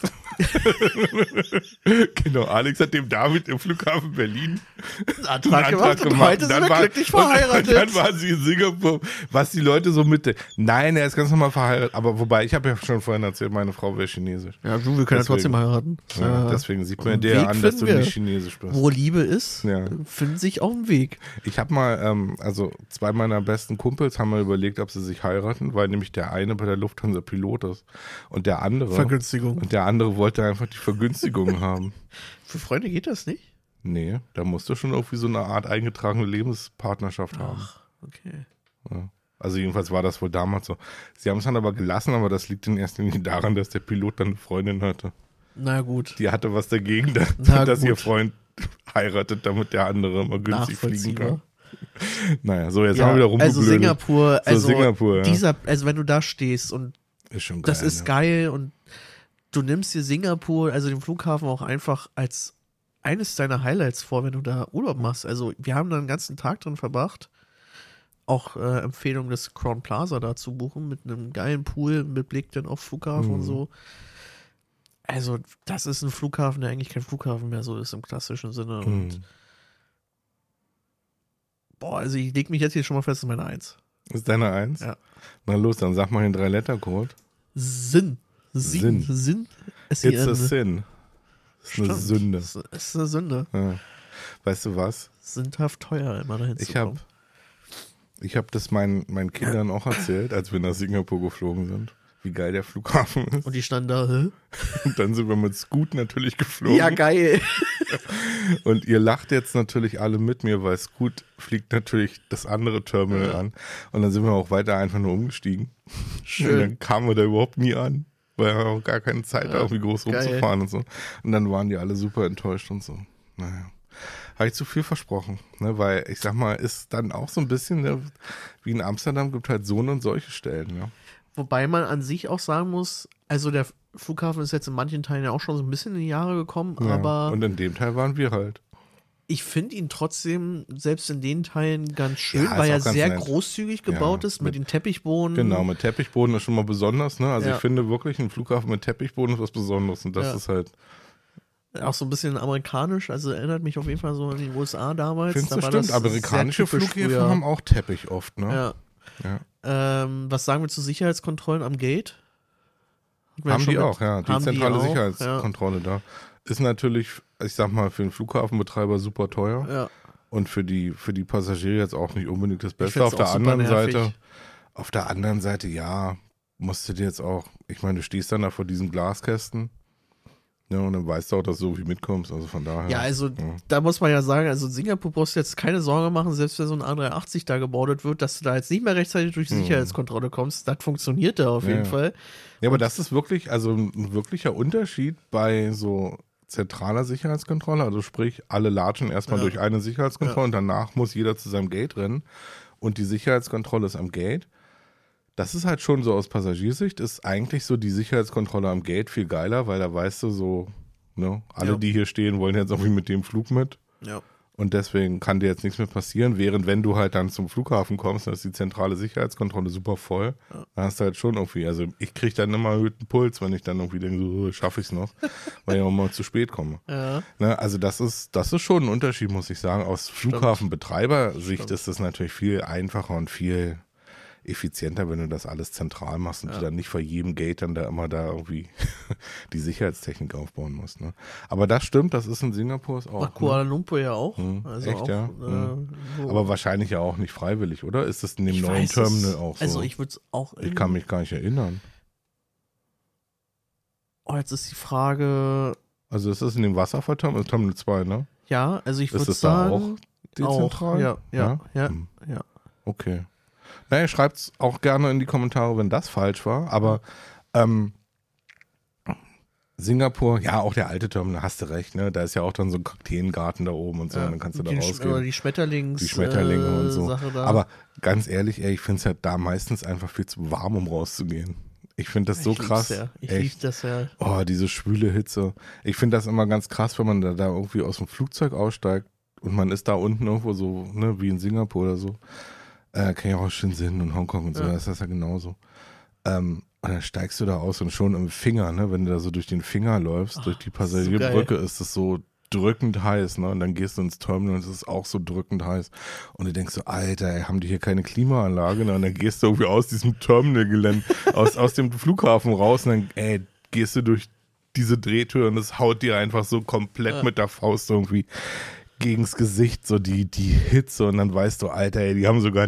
Genau, Alex hat dem David im Flughafen Berlin einen Antrag gemacht und heute sind wir glücklich verheiratet. Und dann waren sie in Singapur, was die Leute so mit. Nein, er ist ganz normal verheiratet, aber wobei, ich habe ja schon vorhin erzählt, meine Frau wäre chinesisch. Ja, wir können ja trotzdem heiraten. Ja, deswegen sieht man dir an, dass du nicht chinesisch bist. Wo Liebe ist, finden sich auf dem Weg. Ich habe mal, also 2 meiner besten Kumpels haben mal überlegt, ob sie sich heiraten, weil nämlich der eine bei der Lufthansa Pilot ist und der andere Vergünstigung. Und der andere wollte einfach die Vergünstigung haben. Für Freunde geht das nicht? Nee, da musst du schon irgendwie so eine Art eingetragene Lebenspartnerschaft haben. Ach, okay. Ja. Also jedenfalls war das wohl damals so. Sie haben es dann aber gelassen, aber das liegt in erster Linie daran, dass der Pilot dann eine Freundin hatte. Na gut. Die hatte was dagegen, dass ihr Freund heiratet, damit der andere mal günstig fliegen kann. Naja, so jetzt haben wir wieder rumgeblödet. Also Singapur, also wenn du da stehst und ist schon geil, das ist geil und du nimmst dir Singapur, also den Flughafen auch einfach als eines deiner Highlights vor, wenn du da Urlaub machst. Also wir haben da einen ganzen Tag drin verbracht. Auch Empfehlung des Crown Plaza da zu buchen mit einem geilen Pool mit Blick dann auf Flughafen und so. Also das ist ein Flughafen, der eigentlich kein Flughafen mehr so ist im klassischen Sinne. Und also ich leg mich jetzt hier schon mal fest, das ist meine 1. Ist deine 1? Ja. Na los, dann sag mal den 3-Letter-Code. Sinn. It's a sin. Ist eine Sünde. Ist eine Sünde. Ja. Weißt du was? Sündhaft teuer, immer dahin zu kommen. Ich hab das meinen Kindern auch erzählt, als wir nach Singapur geflogen sind, wie geil der Flughafen ist. Und die standen da, hä? Und dann sind wir mit Scoot natürlich geflogen. Ja, geil. Und ihr lacht jetzt natürlich alle mit mir, weil Scoot fliegt natürlich das andere Terminal an. Und dann sind wir auch weiter einfach nur umgestiegen. Schön. Und dann kamen wir da überhaupt nie an, weil wir auch gar keine Zeit da irgendwie groß rumzufahren und so. Und dann waren die alle super enttäuscht und so. Naja. Habe ich zu viel versprochen, ne? Weil ich sag mal, ist dann auch so ein bisschen, ne, wie in Amsterdam gibt halt so und solche Stellen. Ja. Wobei man an sich auch sagen muss, also der Flughafen ist jetzt in manchen Teilen ja auch schon so ein bisschen in die Jahre gekommen, aber. Und in dem Teil waren wir halt. Ich finde ihn trotzdem, selbst in den Teilen, ganz schön, weil er sehr großzügig gebaut ist, mit den Teppichboden. Genau, mit Teppichboden ist schon mal besonders, ne? Also ich finde wirklich, ein Flughafen mit Teppichboden ist was Besonderes und das ist halt. Auch so ein bisschen amerikanisch, also erinnert mich auf jeden Fall so an die USA damals. Findest du, stimmt, amerikanische Flughäfen haben auch Teppich oft, ne? Ja. Was sagen wir zu Sicherheitskontrollen am Gate? Haben die auch, ja. Die zentrale Sicherheitskontrolle da. Ist natürlich, ich sag mal, für den Flughafenbetreiber super teuer. Ja. Und für die Passagiere jetzt auch nicht unbedingt das Beste. Auf der anderen Seite, ja, musst du dir jetzt auch, ich meine, du stehst dann da vor diesen Glaskästen. Ja, und dann weißt du auch, dass du irgendwie mitkommst, also von daher. Ja, also da muss man ja sagen, also in Singapur brauchst du jetzt keine Sorge machen, selbst wenn so ein A380 da gebordet wird, dass du da jetzt nicht mehr rechtzeitig durch die Sicherheitskontrolle kommst, das funktioniert da auf jeden Fall. Ja, aber das ist wirklich, also ein wirklicher Unterschied bei so zentraler Sicherheitskontrolle, also sprich, alle latschen erstmal durch eine Sicherheitskontrolle und danach muss jeder zu seinem Gate rennen und die Sicherheitskontrolle ist am Gate. Das ist halt schon so aus Passagiersicht, ist eigentlich so die Sicherheitskontrolle am Gate viel geiler, weil da weißt du so, ne, alle, die hier stehen, wollen jetzt irgendwie mit dem Flug mit. Ja. Und deswegen kann dir jetzt nichts mehr passieren, während wenn du halt dann zum Flughafen kommst, dann ist die zentrale Sicherheitskontrolle super voll. Ja. Da hast du halt schon irgendwie, also ich kriege dann immer erhöhten Puls, wenn ich dann irgendwie denke, so schaffe ich es noch, weil ich auch mal zu spät komme. Ja. Ne, also das ist schon ein Unterschied, muss ich sagen. Aus Flughafenbetreibersicht ist das natürlich viel einfacher und viel effizienter, wenn du das alles zentral machst und du dann nicht vor jedem Gate dann da immer da irgendwie die Sicherheitstechnik aufbauen musst. Ne? Aber das stimmt, das ist in Singapur auch. Nach Kuala Lumpur ja auch. Also echt, auch, ja? Aber wahrscheinlich ja auch nicht freiwillig, oder? Ist das in dem neuen Terminal auch so? Also ich würde es auch... Ich kann mich gar nicht erinnern. Oh, jetzt ist die Frage... Also ist das in dem Wasserfallterminal, Terminal 2, ne? Ja, also ich würde Ist sagen... das da auch dezentral? Ja. Okay. Naja, schreibt's auch gerne in die Kommentare, wenn das falsch war, aber Singapur, ja, auch der alte Terminal, hast du recht, ne? Da ist ja auch dann so ein Kakteengarten da oben und so, und dann kannst du da rausgehen. Oder die Schmetterlinge und so. Sache da. Aber ganz ehrlich, ey, ich finde es ja da meistens einfach viel zu warm, um rauszugehen. Ich finde das so krass. Ich liebe das ja. Oh, diese schwüle Hitze. Ich finde das immer ganz krass, wenn man da irgendwie aus dem Flugzeug aussteigt und man ist da unten irgendwo so, ne, wie in Singapur oder so. Kann ja auch Shenzhen und Hongkong und so, da ist das ja genauso. Und dann steigst du da aus und schon im Finger, ne, wenn du da so durch den Finger läufst, durch die Passagierbrücke, ist es so drückend heiß, ne, und dann gehst du ins Terminal und es ist auch so drückend heiß. Und du denkst so, Alter, ey, haben die hier keine Klimaanlage? Ne? Und dann gehst du irgendwie aus diesem Terminalgelände, aus dem Flughafen raus und dann, gehst du durch diese Drehtür und es haut dir einfach so komplett mit der Faust irgendwie gegens Gesicht, so die Hitze, und dann weißt du, Alter, ey, die haben sogar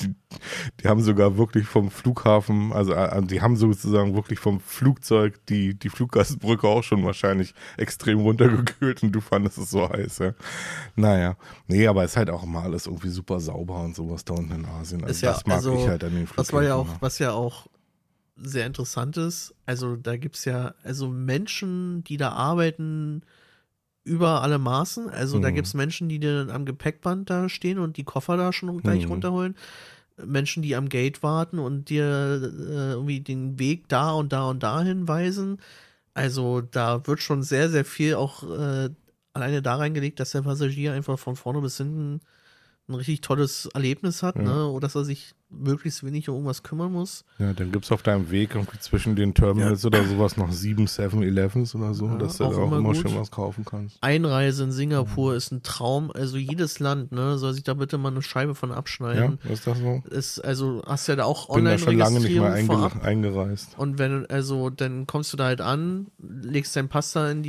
wirklich vom Flughafen, also die haben sozusagen wirklich vom Flugzeug die Fluggastbrücke auch schon wahrscheinlich extrem runtergekühlt und du fandest es so heiß, ja. Naja, nee, aber es ist halt auch immer alles irgendwie super sauber und sowas da unten in Asien. Also das mag ich halt an den Flughäfen. Was ja auch sehr interessant ist, also da gibt's ja, also Menschen, die da arbeiten, über alle Maßen. Also da gibt es Menschen, die dann am Gepäckband da stehen und die Koffer da schon gleich runterholen. Menschen, die am Gate warten und dir irgendwie den Weg da und da und da hinweisen. Also da wird schon sehr, sehr viel auch alleine da reingelegt, dass der Passagier einfach von vorne bis hinten ein richtig tolles Erlebnis hat, ne? Oder dass er sich möglichst wenig um irgendwas kümmern muss. Ja, dann gibt es auf deinem Weg irgendwie zwischen den Terminals oder sowas noch 7 7-Elevens oder so, dass du da auch immer schön was kaufen kannst. Einreise in Singapur ist ein Traum. Also jedes Land, ne, soll sich da bitte mal eine Scheibe von abschneiden. Ja, ist das so? Also hast ja da auch Online-Registrierung. Bin da schon lange nicht mehr eingereist. Und dann kommst du da halt an, legst dein Pasta in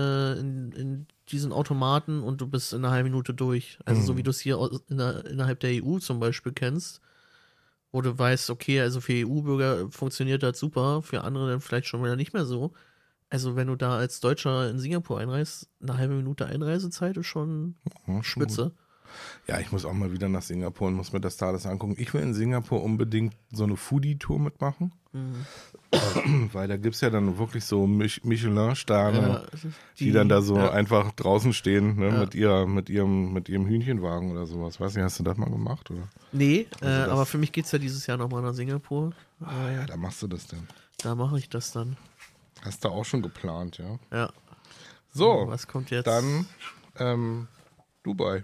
in diesen Automaten und du bist in einer halben Minute durch. Also so wie du es hier innerhalb der EU zum Beispiel kennst, wo du weißt, okay, also für EU-Bürger funktioniert das super, für andere dann vielleicht schon wieder nicht mehr so. Also wenn du da als Deutscher in Singapur einreist, eine halbe Minute Einreisezeit ist schon spitze. Ja, ich muss auch mal wieder nach Singapur und muss mir das da alles angucken. Ich will in Singapur unbedingt so eine Foodie-Tour mitmachen, weil da gibt es ja dann wirklich so Michelin-Sterne, die dann da so einfach draußen stehen, ne, mit ihrem Hühnchenwagen oder sowas. Weiß nicht, hast du das mal gemacht? Oder? Nee, aber für mich geht es ja dieses Jahr nochmal nach Singapur. Ja, da machst du das dann. Da mache ich das dann. Hast du auch schon geplant, ja? Ja. So, was kommt jetzt? Dann Dubai.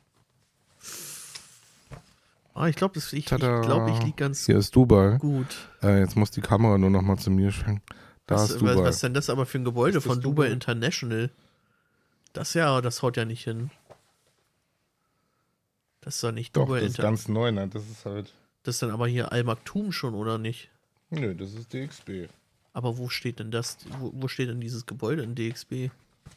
Ich glaube, ich liege ganz Hier ist Dubai. Gut. Jetzt muss die Kamera nur noch mal zu mir schwenken. Ist Dubai. Was ist denn das aber für ein Gebäude von Dubai International? Das haut ja nicht hin. Das ist doch nicht Doch, Dubai das ist ganz neu, ne? Das ist halt... Das ist dann aber hier Al Maktoum schon, oder nicht? Nö, das ist DXB. Aber wo steht denn das? Wo steht denn dieses Gebäude in DXB?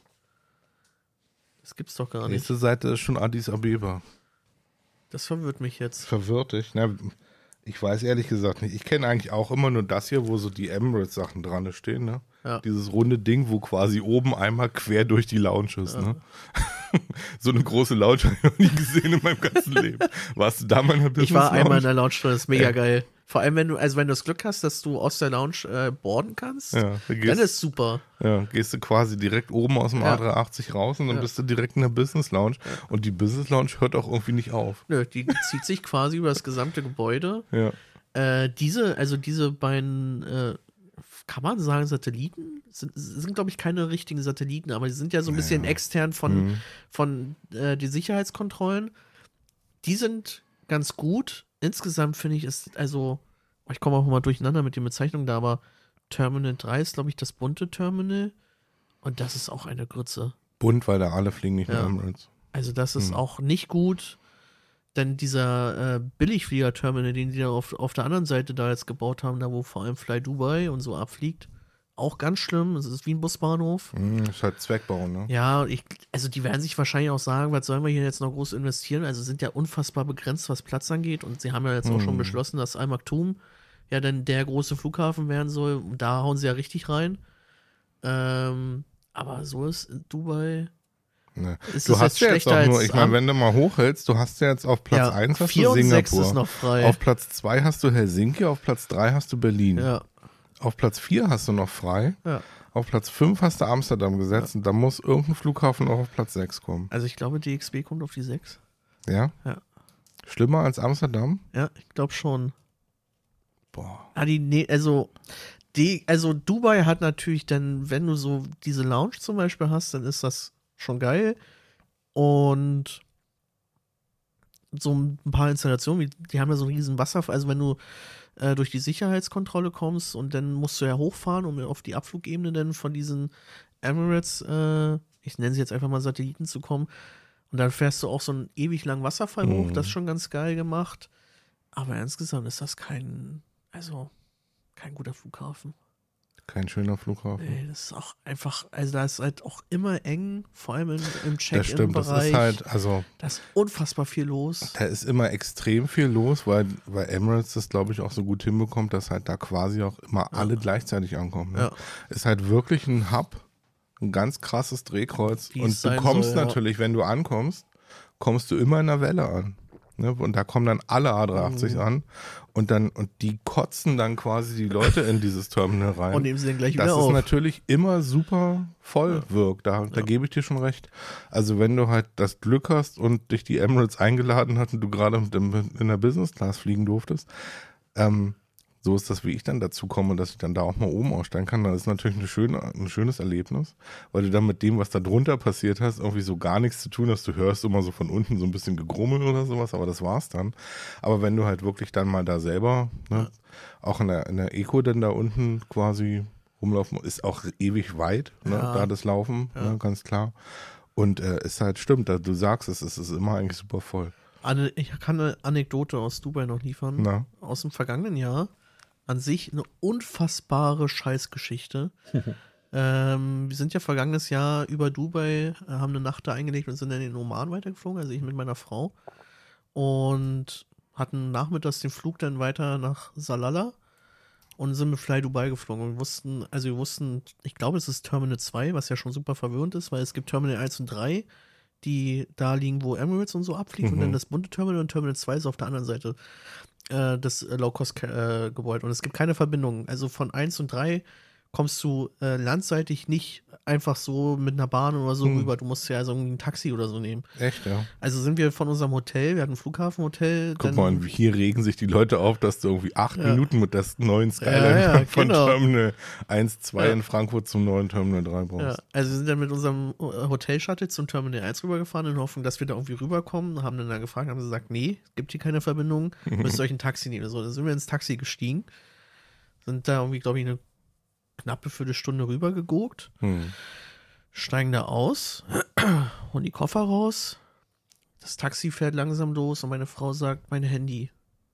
Das gibt's doch gar nicht. Die nächste Seite ist schon Addis Abeba. Das verwirrt mich jetzt. Verwirrt dich? Na, ich weiß ehrlich gesagt nicht. Ich kenne eigentlich auch immer nur das hier, wo so die Emirates-Sachen dran stehen, ne? Ja. Dieses runde Ding, wo quasi oben einmal quer durch die Lounge ist, ne? So eine große Lounge habe ich noch nie gesehen in meinem ganzen Leben. Warst du da mal in der Business Ich war Lounge? einmal in der Lounge, das ist mega geil. Vor allem, wenn du das Glück hast, dass du aus der Lounge boarden kannst, dann ist super. Ja, gehst du quasi direkt oben aus dem A380 raus und dann bist du direkt in der Business Lounge. Und die Business Lounge hört auch irgendwie nicht auf. Nö, die zieht sich quasi über das gesamte Gebäude. Ja. Diese beiden, kann man sagen, Satelliten? Sind glaube ich, keine richtigen Satelliten, aber die sind ja so ein bisschen extern von die Sicherheitskontrollen. Die sind ganz gut. Insgesamt finde ich ich komme auch mal durcheinander mit den Bezeichnungen da, aber Terminal 3 ist, glaube ich, das bunte Terminal. Und das ist auch eine Grütze. Bunt, weil da alle fliegen, nicht nur Emirates. Also das ist auch nicht gut. Dann dieser Billigflieger-Terminal, den die da auf der anderen Seite da jetzt gebaut haben, da wo vor allem Fly Dubai und so abfliegt. Auch ganz schlimm. Es ist wie ein Busbahnhof. Ist halt Zweckbau, ne? Ja, also die werden sich wahrscheinlich auch sagen, was sollen wir hier jetzt noch groß investieren? Also sind ja unfassbar begrenzt, was Platz angeht. Und sie haben ja jetzt auch schon beschlossen, dass Al Maktoum ja dann der große Flughafen werden soll. Und da hauen sie ja richtig rein. Aber so ist Dubai. Ne. Ist Du es hast jetzt ja jetzt schlechter auch nur, als ich meine, wenn du mal hochhältst, du hast ja jetzt auf Platz 1 hast 4 du und 6 Singapur. ist noch frei. Auf Platz 2 hast du Helsinki, auf Platz 3 hast du Berlin. Ja, Auf Platz 4 hast du noch frei. ja. Auf Platz 5 hast du Amsterdam gesetzt und da muss irgendein Flughafen auch auf Platz 6 kommen. Also ich glaube, DXB kommt auf die 6. Ja? Ja. Schlimmer als Amsterdam? Ja, ich glaube schon. Boah. Also Dubai hat natürlich dann, wenn du so diese Lounge zum Beispiel hast, dann ist das schon geil. Und so ein paar Installationen, die haben ja so einen riesen Wasserfall, also wenn du durch die Sicherheitskontrolle kommst und dann musst du ja hochfahren, um auf die Abflugebene dann von diesen Emirates, ich nenne sie jetzt einfach mal Satelliten, zu kommen. Und dann fährst du auch so einen ewig langen Wasserfall hoch, das ist schon ganz geil gemacht. Aber insgesamt ist das kein guter Flughafen. Kein schöner Flughafen. Nee, das ist auch einfach, also da ist halt auch immer eng, vor allem im Das Check-in-Bereich. stimmt, das ist halt, also Da ist unfassbar viel los. da ist immer extrem viel los, weil Emirates das, glaube ich, auch so gut hinbekommt, dass halt da quasi auch immer alle gleichzeitig ankommen. Ne? Ja. Ist halt wirklich ein Hub, ein ganz krasses Drehkreuz. Wie es Und du sein kommst soll, ja. natürlich, wenn du ankommst, kommst du immer in der Welle an. Ne? Und da kommen dann alle A380 an und die kotzen dann quasi die Leute in dieses Terminal rein. Und nehmen sie dann gleich wieder Das ist auf. natürlich immer super voll wirkt. Da gebe ich dir schon recht. Also wenn du halt das Glück hast und dich die Emirates eingeladen hat und du gerade in der Business Class fliegen durftest, so ist das, wie ich dann dazu komme, dass ich dann da auch mal oben aussteigen kann. Das ist natürlich ein schönes Erlebnis, weil du dann mit dem, was da drunter passiert hast, irgendwie so gar nichts zu tun hast. Du hörst immer so von unten so ein bisschen Gegrummel oder sowas, aber das war's dann. Aber wenn du halt wirklich dann mal da selber, ne, auch in der Eco dann da unten quasi rumlaufen, ist auch ewig weit, ne, da das Laufen, ne, ganz klar. Und ist halt, stimmt, du sagst es ist immer eigentlich super voll. Ich kann eine Anekdote aus Dubai noch liefern. Na? Aus dem vergangenen Jahr. An sich eine unfassbare Scheißgeschichte. Wir sind ja vergangenes Jahr über Dubai, haben eine Nacht da eingelegt und sind dann in den Oman weitergeflogen, also ich mit meiner Frau. Und hatten nachmittags den Flug dann weiter nach Salalah und sind mit Fly Dubai geflogen. Und wir wussten, ich glaube, es ist Terminal 2, was ja schon super verwirrend ist, weil es gibt Terminal 1 und 3, die da liegen, wo Emirates und so abfliegt, und dann das bunte Terminal, und Terminal 2 ist auf der anderen Seite des Low-Cost-Gebäude. Und es gibt keine Verbindung. Also von 1 und 3 kommst du landseitig nicht einfach so mit einer Bahn oder so rüber. Du musst ja also irgendwie ein Taxi oder so nehmen. Echt, ja. Also sind wir von unserem Hotel, wir hatten ein Flughafenhotel. Guck mal, hier regen sich die Leute auf, dass du irgendwie 8 Minuten mit der neuen Skyline von genau. Terminal 1, 2 in Frankfurt zum neuen Terminal 3 brauchst. Ja, also wir sind dann mit unserem Hotel-Shuttle zum Terminal 1 rübergefahren, in Hoffnung, dass wir da irgendwie rüberkommen. Haben dann da gefragt, haben sie gesagt, nee, es gibt hier keine Verbindung, müsst ihr euch ein Taxi nehmen. So, dann sind wir ins Taxi gestiegen, sind da irgendwie, glaube ich, eine knappe Viertelstunde rübergeguckt, steigen da aus, holen die Koffer raus, das Taxi fährt langsam los und meine Frau sagt, mein Handy,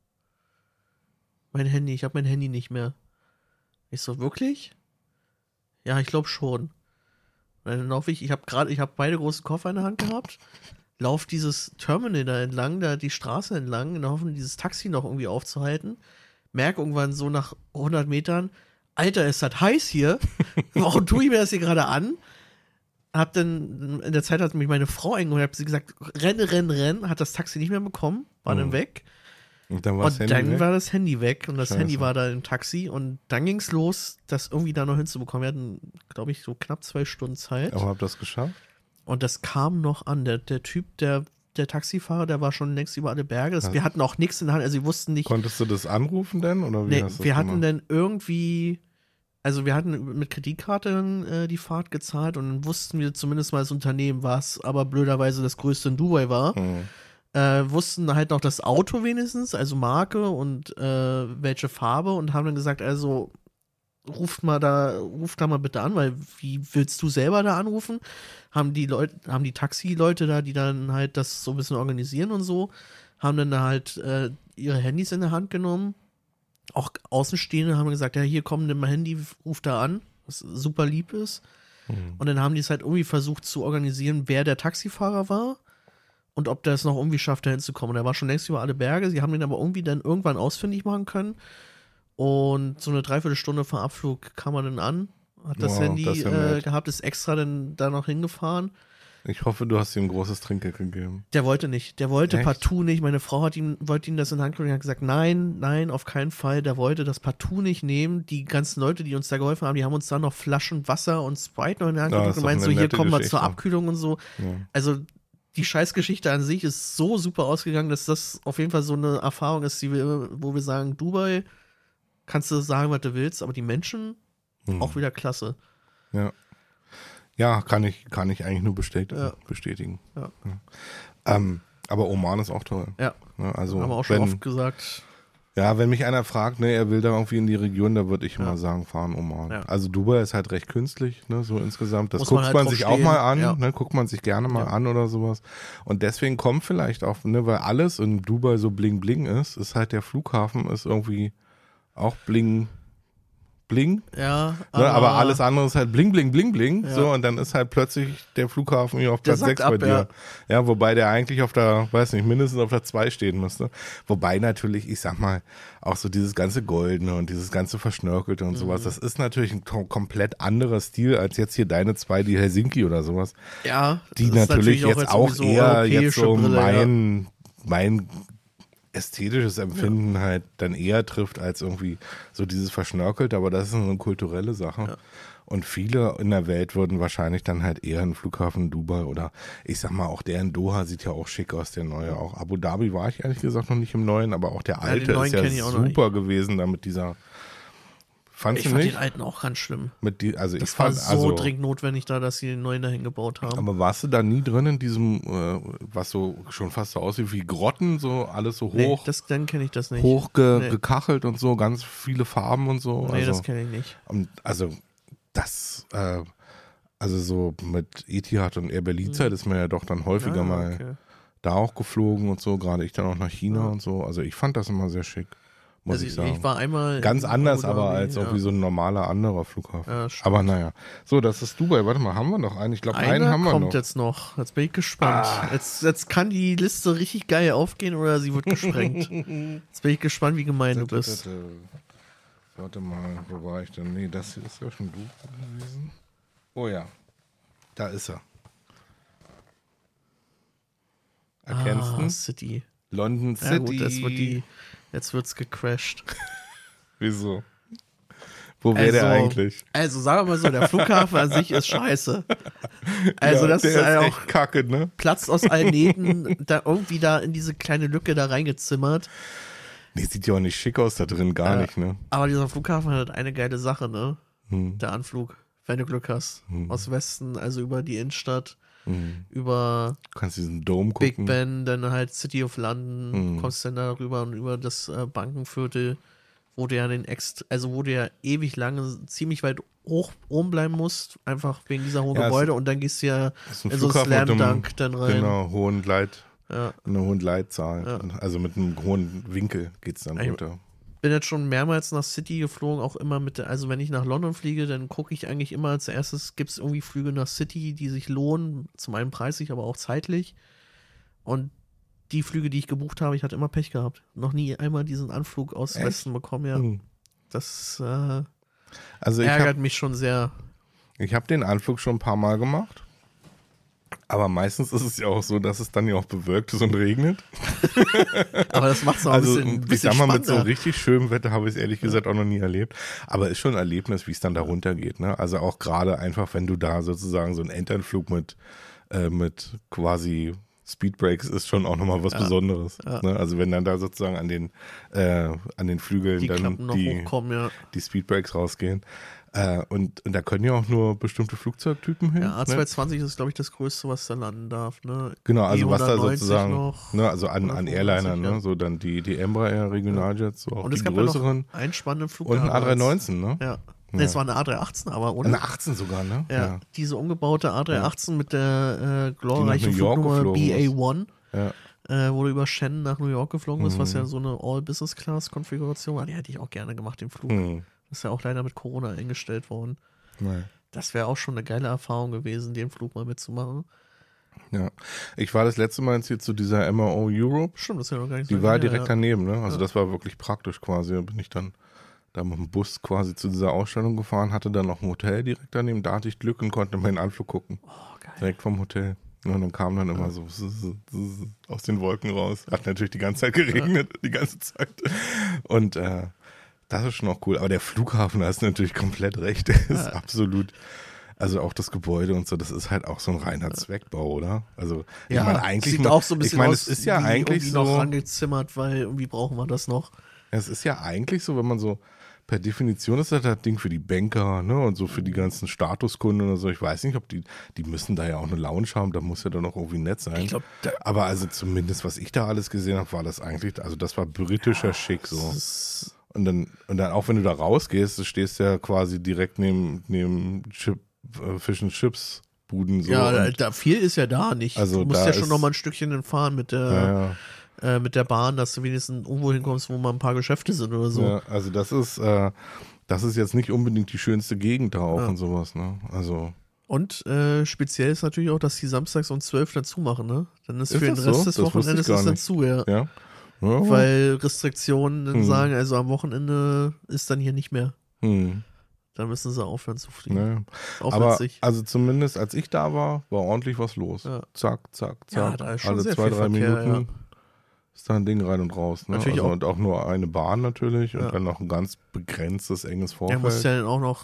ich habe mein Handy nicht mehr. Ich so, wirklich? Ja, ich glaube schon. Und dann laufe ich habe beide großen Koffer in der Hand gehabt, laufe dieses Terminal da entlang, da die Straße entlang, in der Hoffnung, dieses Taxi noch irgendwie aufzuhalten, merke irgendwann so nach 100 Metern, Alter, ist das heiß hier? Warum tue ich mir das hier gerade an? Hab dann, in der Zeit hat mich meine Frau eingeholt, hat sie gesagt, renne, hat das Taxi nicht mehr bekommen, war dann weg. Und dann war das Handy weg und das Handy war da im Taxi und dann ging es los, das irgendwie da noch hinzubekommen. Wir hatten, glaube ich, so knapp 2 Stunden Zeit. Aber habt ihr das geschafft? Und das kam noch an. Der Typ, der Taxifahrer, der war schon längst über alle Berge. Wir hatten auch nichts in der Hand, also wir wussten nicht. Konntest du das anrufen denn? Oder wie hast du das wir hatten gemacht? dann irgendwie, also wir hatten mit Kreditkarte die Fahrt gezahlt und dann wussten wir zumindest mal das Unternehmen, was aber blöderweise das größte in Dubai war. Wussten halt noch das Auto wenigstens, also Marke und welche Farbe, und haben dann gesagt, also ruft da mal bitte an, weil wie willst du selber da anrufen? Haben die Taxileute da, die dann halt das so ein bisschen organisieren und so, haben dann da halt ihre Handys in der Hand genommen. Auch Außenstehende haben gesagt, ja, hier komm, nimm mal Handy, ruf da an, was super lieb ist. Und dann haben die es halt irgendwie versucht zu organisieren, wer der Taxifahrer war und ob der es noch irgendwie schafft, da hinzukommen. Und er war schon längst über alle Berge, sie haben ihn aber irgendwie dann irgendwann ausfindig machen können. Und so eine Dreiviertelstunde vor Abflug kam er dann an, hat das Handy gehabt, ist extra dann da noch hingefahren. Ich hoffe, du hast ihm ein großes Trinkgeld gegeben. Der wollte nicht. Der wollte Echt? partout nicht. Meine Frau wollte ihm das in die Hand geben und hat gesagt, nein, auf keinen Fall. Der wollte das partout nicht nehmen. Die ganzen Leute, die uns da geholfen haben, die haben uns dann noch Flaschen Wasser und Sprite noch in die Hand gedrückt und meinen so, hier kommen wir zur Abkühlung und so. Ja. Also die Scheißgeschichte an sich ist so super ausgegangen, dass das auf jeden Fall so eine Erfahrung ist, wo wir sagen, Dubai, kannst du sagen, was du willst, aber die Menschen auch wieder klasse. Ja. Ja, kann ich eigentlich nur bestätigen. Ja. Aber Oman ist auch toll. Ja. Also, haben wir auch schon oft gesagt. Ja, wenn mich einer fragt, ne, er will da irgendwie in die Region, da würde ich immer sagen, fahren Oman. Ja. Also Dubai ist halt recht künstlich, ne, so insgesamt. Das guckt man sich auch mal an, ne, guckt man sich gerne mal an oder sowas. Und deswegen kommt vielleicht auch, ne, weil alles in Dubai so bling bling ist halt der Flughafen ist irgendwie auch bling. Ja, aber alles andere ist halt bling, bling, bling, bling. Ja. So, und dann ist halt plötzlich der Flughafen hier auf Platz 6 bei dir. Ja, wobei der eigentlich auf der, mindestens auf der 2 stehen müsste. Wobei natürlich, ich sag mal, auch so dieses ganze Goldene und dieses ganze Verschnörkelte und sowas, das ist natürlich ein komplett anderer Stil als jetzt hier deine 2, die Helsinki oder sowas. Ja. Die natürlich jetzt auch so eher jetzt so Brille, mein ästhetisches Empfinden halt dann eher trifft als irgendwie so dieses Verschnörkelte, aber das ist eine kulturelle Sache. Ja. Und viele in der Welt würden wahrscheinlich dann halt eher einen Flughafen in Dubai oder ich sag mal auch der in Doha sieht ja auch schick aus, der neue auch. Abu Dhabi war ich ehrlich gesagt noch nicht im neuen, aber auch der alte ist ja super gewesen da mit dieser Ich fand den alten auch ganz schlimm. Das war so dringend notwendig da, dass sie den neuen dahin gebaut haben. Aber warst du da nie drin in diesem, was so schon fast so aussieht wie Grotten, so alles so hoch? Nee, dann kenne ich das nicht. Hoch gekachelt und so, ganz viele Farben und so. Nee, das kenne ich nicht. Und also das, also so mit Etihad und Air Berlin-Zeit ist man ja doch dann häufiger mal da auch geflogen und so, gerade ich dann auch nach China und so. Also ich fand das immer sehr schick. Muss ich sagen. Ich war einmal ganz anders, aber als auch wie so ein normaler anderer Flughafen. Ja, aber naja. So, das ist Dubai. Warte mal, haben wir noch einen? Ich glaube, einen haben wir noch. Kommt jetzt noch. Jetzt bin ich gespannt. Jetzt kann die Liste richtig geil aufgehen oder sie wird gesprengt. Jetzt bin ich gespannt, wie gemein du bist. Warte mal, wo war ich denn? Nee, das hier ist ja schon du gewesen. Oh ja, da ist er. Erkennst du? City. London City. Ja gut, jetzt wird's gecrashed. Wieso? Wo wäre der eigentlich? Also sagen wir mal so, der Flughafen an sich ist scheiße. Also das der ist auch echt kacke, ne? Platz aus allen Nähten, da irgendwie da in diese kleine Lücke da reingezimmert. Nee, sieht ja auch nicht schick aus da drin, gar nicht, ne? Aber dieser Flughafen hat eine geile Sache, ne? Der Anflug, wenn du Glück hast. Aus Westen, also über die Innenstadt. Über du kannst diesen Dome gucken. Big Ben, dann halt City of London, kommst dann da rüber und über das Bankenviertel, wo du ja ewig lange ziemlich weit hoch oben bleiben musst, einfach wegen dieser hohen Gebäude und dann gehst du ja in so Slam Dunk dann rein. Genau, eine hohen Leitzahl. Ja. Also mit einem hohen Winkel geht's dann runter. Bin jetzt schon mehrmals nach City geflogen, auch immer also wenn ich nach London fliege, dann gucke ich eigentlich immer als erstes, gibt es irgendwie Flüge nach City, die sich lohnen, zum einen preislich, aber auch zeitlich. Und die Flüge, die ich gebucht habe, ich hatte immer Pech gehabt. Noch nie einmal diesen Anflug aus Westen bekommen, ja. Das ärgert mich schon sehr. Ich habe den Anflug schon ein paar Mal gemacht. Aber meistens ist es ja auch so, dass es dann ja auch bewölkt ist und regnet. Aber das macht es auch ein bisschen ich sag mal, mit so richtig schönem Wetter habe ich es ehrlich gesagt auch noch nie erlebt. Aber ist schon ein Erlebnis, wie es dann da runtergeht. Ne? Also auch gerade einfach, wenn du da sozusagen so einen Enternflug mit quasi Speedbrakes ist schon auch nochmal was Besonderes. Ja. Ne? Also wenn dann da sozusagen an den Flügeln dann die Speedbrakes rausgehen. Und da können ja auch nur bestimmte Flugzeugtypen hin. Ja, A220 ist, glaube ich, das Größte, was da landen darf. Ne? Genau, also was da sozusagen, noch, ne, also an Airlinern, ne? So dann die Embraer Regionaljets, so auch und die es gab größeren. Ja noch einen spannenden Flug. Und ein A319, ne? Ja. Ne, es war eine A318, aber ohne. Eine 18 sogar, ne? Ja, diese umgebaute A318 mit der Die glorreichen nach New York Flugnummer geflogen BA1, Ja. wo du über Shannon nach New York geflogen bist, was ja so eine All-Business-Class-Konfiguration war. Die hätte ich auch gerne gemacht, den Flug. Das ist ja auch leider mit Corona eingestellt worden. Nein. Das wäre auch schon eine geile Erfahrung gewesen, den Flug mal mitzumachen. Ja. Ich war das letzte Mal jetzt hier zu dieser MRO Europe. Stimmt, das ist ja noch gar nicht so Die war lange her, direkt daneben, ne? Also das war wirklich praktisch quasi. Da bin ich dann da mit dem Bus quasi zu dieser Ausstellung gefahren, hatte dann noch ein Hotel direkt daneben. Da hatte ich Glück und konnte meinen Anflug gucken. Oh, geil. Direkt vom Hotel. Und dann kam dann immer so aus den Wolken raus. Hat natürlich die ganze Zeit geregnet, die ganze Zeit. Und das ist schon auch cool. Aber der Flughafen, da hast du natürlich komplett recht. Der ist absolut, also auch das Gebäude und so, das ist halt auch so ein reiner Zweckbau, oder? Also ich meine eigentlich sieht auch so ein bisschen ich meine, aus, es ist ja wie eigentlich irgendwie so, noch rangezimmert, weil irgendwie brauchen wir das noch. es ist ja eigentlich so, wenn man so per Definition ist das Ding für die Banker, ne, und so für die ganzen Statuskunden oder so. Ich weiß nicht, ob die müssen da ja auch eine Lounge haben, da muss ja dann auch irgendwie nett sein. Ich glaub, aber also zumindest, was ich da alles gesehen habe, war das eigentlich, also das war britischer Schick so. Und dann auch wenn du da rausgehst, du stehst ja quasi direkt neben Fish and Chips Buden so. Ja, da viel ist ja da nicht. Also du musst da ja schon ist- noch mal ein Stückchen fahren mit der Bahn, dass du wenigstens irgendwo hinkommst, wo mal ein paar Geschäfte sind oder so. Ja, also das ist jetzt nicht unbedingt die schönste Gegend da auch und sowas, ne? Also Und speziell ist natürlich auch, dass die samstags um 12 dann zumachen, ne? Dann ist Ist für den das Rest so? des Das wusste ich Wochenendes gar ist dann nicht. zu, ja. ja. Ja. Weil Restriktionen dann sagen, also am Wochenende ist dann hier nicht mehr. Hm. Dann müssen sie aufhören zu fliegen. Naja. Auch Aber witzig. also zumindest als ich da war ordentlich was los. Ja. Zack, zack, Ja, zack. da ist schon Alle sehr 2, viel 3 Verkehr, Minuten ist da ein Ding rein und raus. Ne? Natürlich also auch. Und auch nur eine Bahn natürlich und dann noch ein ganz begrenztes, enges Er Vorfeld. muss ja dann auch noch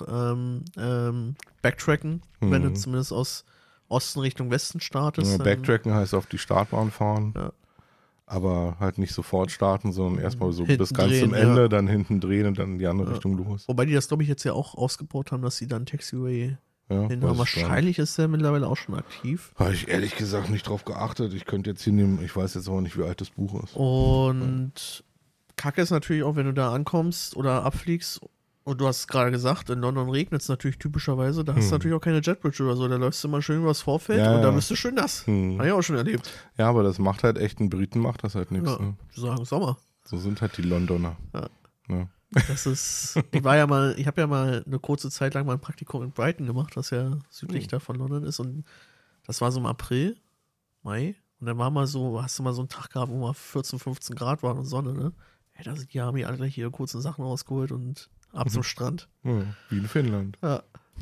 backtracken, wenn du zumindest aus Osten Richtung Westen startest. Ja, dann- Backtracken heißt auf die Startbahn fahren. Ja. Aber halt nicht sofort starten, sondern erstmal so Hinten bis ganz drehen, zum Ende, ja. dann hinten drehen und dann in die andere Richtung los. Wobei die das, glaube ich, jetzt ja auch ausgebaut haben, dass sie dann Taxiway Ja, hin weiß haben. ich gar nicht. Wahrscheinlich ist der mittlerweile auch schon aktiv. Habe ich ehrlich gesagt nicht drauf geachtet. Ich könnte jetzt hier nehmen, ich weiß jetzt aber nicht, wie alt das Buch ist. Und Kacke ist natürlich auch, wenn du da ankommst oder abfliegst. Und du hast es gerade gesagt, in London regnet es natürlich typischerweise. Da hast du natürlich auch keine Jetbridge oder so. Da läufst du immer schön übers Vorfeld Ja, und da ja. bist du schön nass. Habe ich auch schon erlebt. Ja, aber das macht halt echt, ein Briten macht das halt nichts. Ja, Ne? die sagen Sommer. So sind halt die Londoner. Ja. Ja. Das ist, ich habe ja mal eine kurze Zeit lang mal ein Praktikum in Brighton gemacht, was ja südlich da von London ist. Und das war so im April, Mai. Und dann war mal so, hast du mal so einen Tag gehabt, wo mal 14, 15 Grad waren und Sonne, ne? Ja, da sind die haben hier alle gleich ihre kurzen Sachen rausgeholt und ab zum Strand. Ja, wie in Finnland. Ja.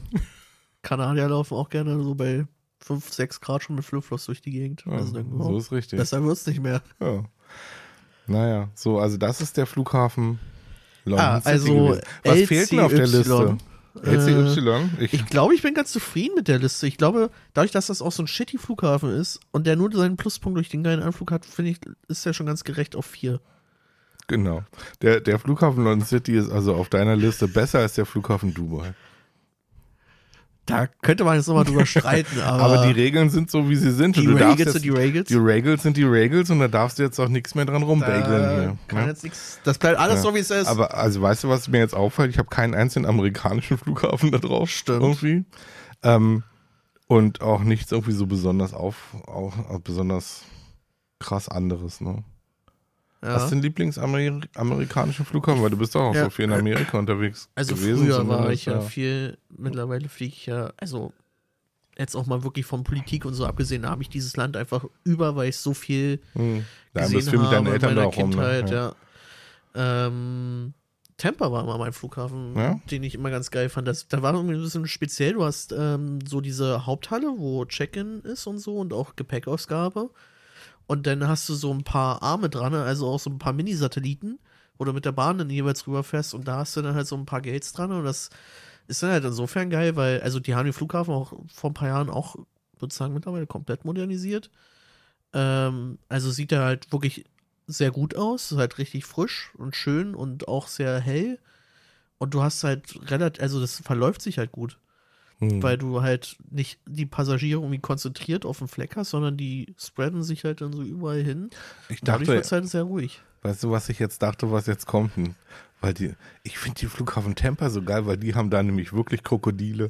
Kanadier laufen auch gerne so bei 5, 6 Grad schon mit Flipflops durch die Gegend. Ja, Also denken, so ist richtig. besser wird's nicht mehr. Ja. Naja, so, also das ist der Flughafen London Ah, City also gewesen. Was fehlt denn auf der Liste? LCY. LCY? Ich glaube, ich bin ganz zufrieden mit der Liste. Ich glaube, dadurch, dass das auch so ein shitty Flughafen ist und der nur seinen Pluspunkt durch den geilen Anflug hat, finde ich, ist der schon ganz gerecht auf 4. Genau. Der Flughafen London City ist also auf deiner Liste besser als der Flughafen Dubai. Da könnte man jetzt nochmal drüber streiten, Aber die Regeln sind so, wie sie sind. die Und du darfst Regels jetzt, sind die Regels. die Regels sind die Regels und da darfst du jetzt auch nichts mehr dran rumbägeln hier. Kann Ne? jetzt nichts. Das bleibt alles so, wie es ist. Aber also weißt du, was mir jetzt auffällt? Ich habe keinen einzigen amerikanischen Flughafen da drauf. Stimmt. Irgendwie. Und auch nichts irgendwie so besonders besonders krass anderes. Ne? ja. Hast du einen Lieblingsamerikanischen Flughafen? Weil du bist doch auch Ja. so viel in Amerika unterwegs Also gewesen. früher war zumindest, ich ja viel, mittlerweile fliege ich ja, also jetzt auch mal wirklich von Politik und so abgesehen, da habe ich dieses Land einfach über, weil ich so viel Da gesehen bist du mit habe deinen in Eltern da meiner auch rum. Kindheit, Ne? ja. Tampa war immer mein Flughafen, Ja? den ich immer ganz geil fand. Da war irgendwie ein bisschen speziell, du hast so diese Haupthalle, wo Check-in ist und so und auch Gepäckausgabe. Und dann hast du so ein paar Arme dran, also auch so ein paar Mini-Satelliten, wo du mit der Bahn dann jeweils rüberfährst und da hast du dann halt so ein paar Gates dran und das ist dann halt insofern geil, weil, also die haben den Flughafen auch vor ein paar Jahren auch, würde ich sagen, mittlerweile komplett modernisiert. Also sieht er halt wirklich sehr gut aus, ist halt richtig frisch und schön und auch sehr hell. Und du hast halt relativ, also das verläuft sich halt gut. Weil du halt nicht die Passagiere irgendwie konzentriert auf den Fleck hast, sondern die spreaden sich halt dann so überall hin. Ich Dadurch dachte, wird es halt sehr ruhig. Weißt du, was ich jetzt dachte, was jetzt kommt? Weil ich finde die Flughafen Tampa so geil, weil die haben da nämlich wirklich Krokodile.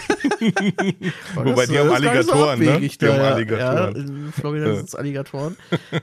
Wobei die haben Alligatoren, ne? Die haben Alligatoren. Ja, in Florida sind es Alligatoren.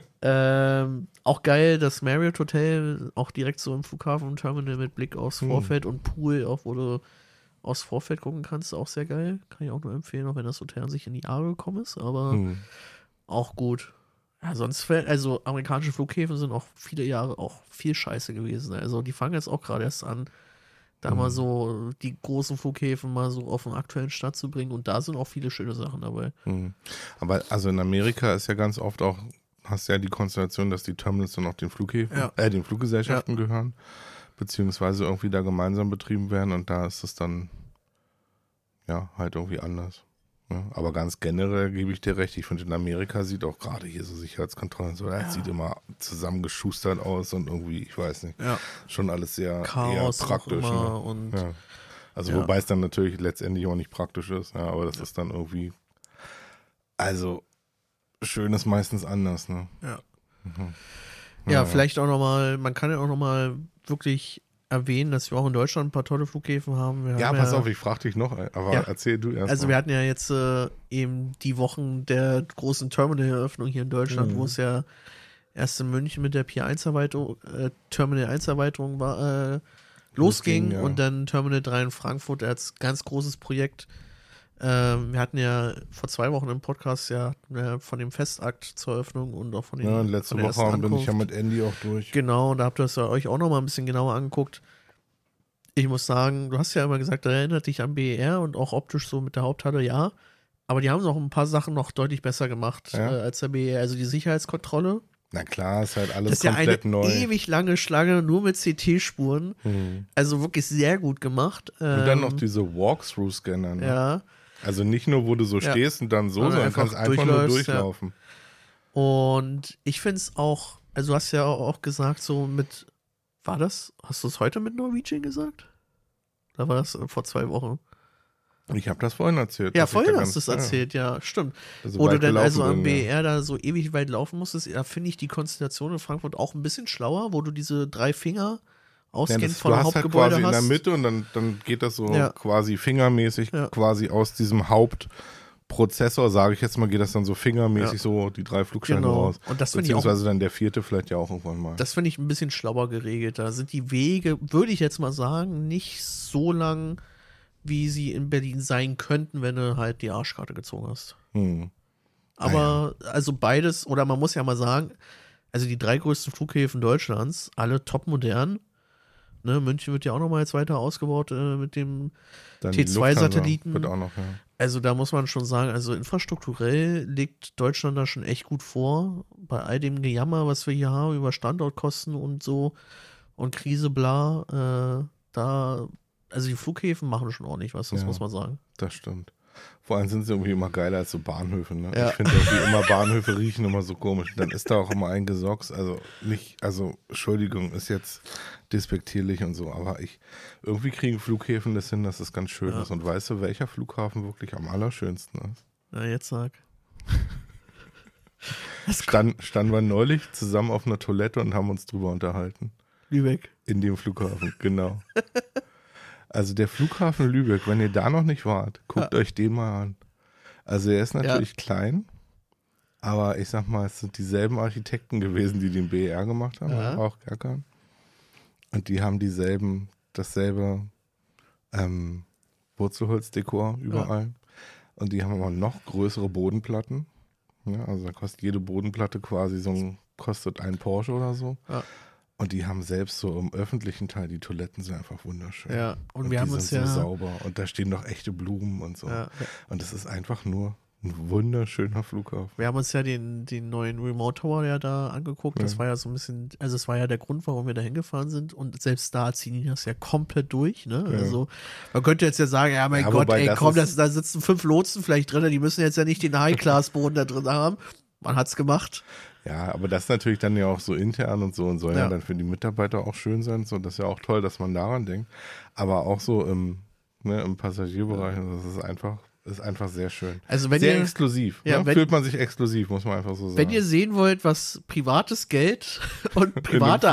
Auch geil, das Marriott Hotel, auch direkt so im Flughafen-Terminal mit Blick aufs Vorfeld und Pool, auch wo du aufs Vorfeld gucken kannst, auch sehr geil. Kann ich auch nur empfehlen, auch wenn das Hotel an sich in die Jahre gekommen ist, aber auch gut. Ja, sonst also amerikanische Flughäfen sind auch viele Jahre auch viel Scheiße gewesen. Also die fangen jetzt auch gerade erst an, da mal so die großen Flughäfen mal so auf den aktuellen Stand zu bringen und da sind auch viele schöne Sachen dabei. Aber also in Amerika ist ja ganz oft auch, hast ja die Konstellation, dass die Terminals dann auch den Flughäfen, den Fluggesellschaften gehören, beziehungsweise irgendwie da gemeinsam betrieben werden und da ist es dann ja halt irgendwie anders. Ja, aber ganz generell gebe ich dir recht. Ich finde, in Amerika sieht auch gerade hier so Sicherheitskontrollen so, das sieht immer zusammengeschustert aus und irgendwie, ich weiß nicht, schon alles sehr Chaos eher praktisch. Ne? Und Also wobei es dann natürlich letztendlich auch nicht praktisch ist, aber das ist dann irgendwie, also schön ist meistens anders. Ne? Ja, vielleicht auch nochmal, man kann ja auch nochmal wirklich erwähnen, dass wir auch in Deutschland ein paar tolle Flughäfen haben. Pass auf, ich frage dich noch, aber erzähl du erst. Also wir hatten ja jetzt eben die Wochen der großen Terminal-Eröffnung hier in Deutschland, wo es ja erst in München mit der Pier 1-Erweiterung, Terminal 1-Erweiterung losging und dann Terminal 3 in Frankfurt als ganz großes Projekt. Wir hatten ja vor 2 Wochen im Podcast von dem Festakt zur Eröffnung und auch von den und letzte Woche bin ich ja mit Andy auch durch. Genau, und da habt ihr es euch auch nochmal ein bisschen genauer angeguckt. Ich muss sagen, du hast ja immer gesagt, da erinnert dich an BER und auch optisch so mit der Haupthalle, ja. Aber die haben auch ein paar Sachen noch deutlich besser gemacht als der BER. Also die Sicherheitskontrolle. Na klar, ist halt alles das ist komplett ja eine neu. Ewig lange Schlange, nur mit CT-Spuren. Also wirklich sehr gut gemacht. Und dann noch diese Walkthrough-Scanner. Ne? Ja. Also nicht nur, wo du so stehst und dann so, sondern kannst einfach nur durchlaufen. Ja. Und ich finde es auch, also du hast ja auch gesagt, so mit, hast du es heute mit Norwegian gesagt? Da war das vor 2 Wochen. Ich habe das vorhin erzählt. Ja, vorhin hast du es erzählt, ja, stimmt. Also wo du dann also am BER da so ewig weit laufen musstest, da finde ich die Konstellation in Frankfurt auch ein bisschen schlauer, wo du diese 3 Finger ausgehend von dem Hauptgebäude halt quasi hast. in der Mitte und dann geht das so quasi fingermäßig quasi aus diesem Hauptprozessor, sage ich jetzt mal, geht das dann so fingermäßig so die 3 Flugscheine raus. Und das beziehungsweise dann der 4. vielleicht ja auch irgendwann mal. Das finde ich ein bisschen schlauer geregelt. Da sind die Wege, würde ich jetzt mal sagen, nicht so lang, wie sie in Berlin sein könnten, wenn du halt die Arschkarte gezogen hast. Aber also beides, oder man muss ja mal sagen, also die 3 größten Flughäfen Deutschlands, alle topmodern. Ne, München wird ja auch nochmal jetzt weiter ausgebaut mit dem T2-Satelliten. Wird auch noch, Also da muss man schon sagen, also infrastrukturell liegt Deutschland da schon echt gut vor. Bei all dem Gejammer, was wir hier haben über Standortkosten und so und Krise, bla, also die Flughäfen machen schon ordentlich was, das muss man sagen. Das stimmt. Vor allem sind sie irgendwie immer geiler als so Bahnhöfe. Ne? Ja. Ich finde irgendwie immer Bahnhöfe riechen immer so komisch. Dann ist da auch immer ein Gesocks. Also Entschuldigung, ist jetzt despektierlich und so, aber irgendwie kriegen Flughäfen das hin, dass es ganz schön ist. Und weißt du, welcher Flughafen wirklich am allerschönsten ist? Na, jetzt sag. Standen wir neulich zusammen auf einer Toilette und haben uns drüber unterhalten. Lübeck. In dem Flughafen, genau. Also der Flughafen Lübeck, wenn ihr da noch nicht wart, guckt euch den mal an. Also er ist natürlich klein, aber ich sag mal, es sind dieselben Architekten gewesen, die den BER gemacht haben, auch Kerkan. Und die haben dasselbe Wurzelholzdekor überall. Und die haben aber noch größere Bodenplatten. Ja, also da kostet jede Bodenplatte quasi kostet ein Porsche oder so. Ja. Und die haben selbst so im öffentlichen Teil, die Toiletten sind einfach wunderschön. Ja, und wir haben uns so sauber und da stehen noch echte Blumen und so. Ja. Und es ist einfach nur ein wunderschöner Flughafen. Wir haben uns ja den neuen Remote Tower ja da angeguckt. Das war ja so ein bisschen, also es war ja der Grund, warum wir da hingefahren sind. Und selbst da ziehen die das ja komplett durch. Ne? Ja. Also man könnte jetzt ja sagen, ja mein Gott, ey komm, da sitzen 5 Lotsen vielleicht drin, die müssen jetzt ja nicht den High-Class-Boden da drin haben. Man hat's gemacht. Ja, aber das ist natürlich dann ja auch so intern und so und soll ja dann für die Mitarbeiter auch schön sein. So, das ist ja auch toll, dass man daran denkt. Aber auch so im Passagierbereich, das ist einfach ist einfach sehr schön. Also wenn sehr ihr, exklusiv. ja, ne? Fühlt man sich exklusiv, muss man einfach so sagen. wenn ihr sehen wollt, was privates Geld und privates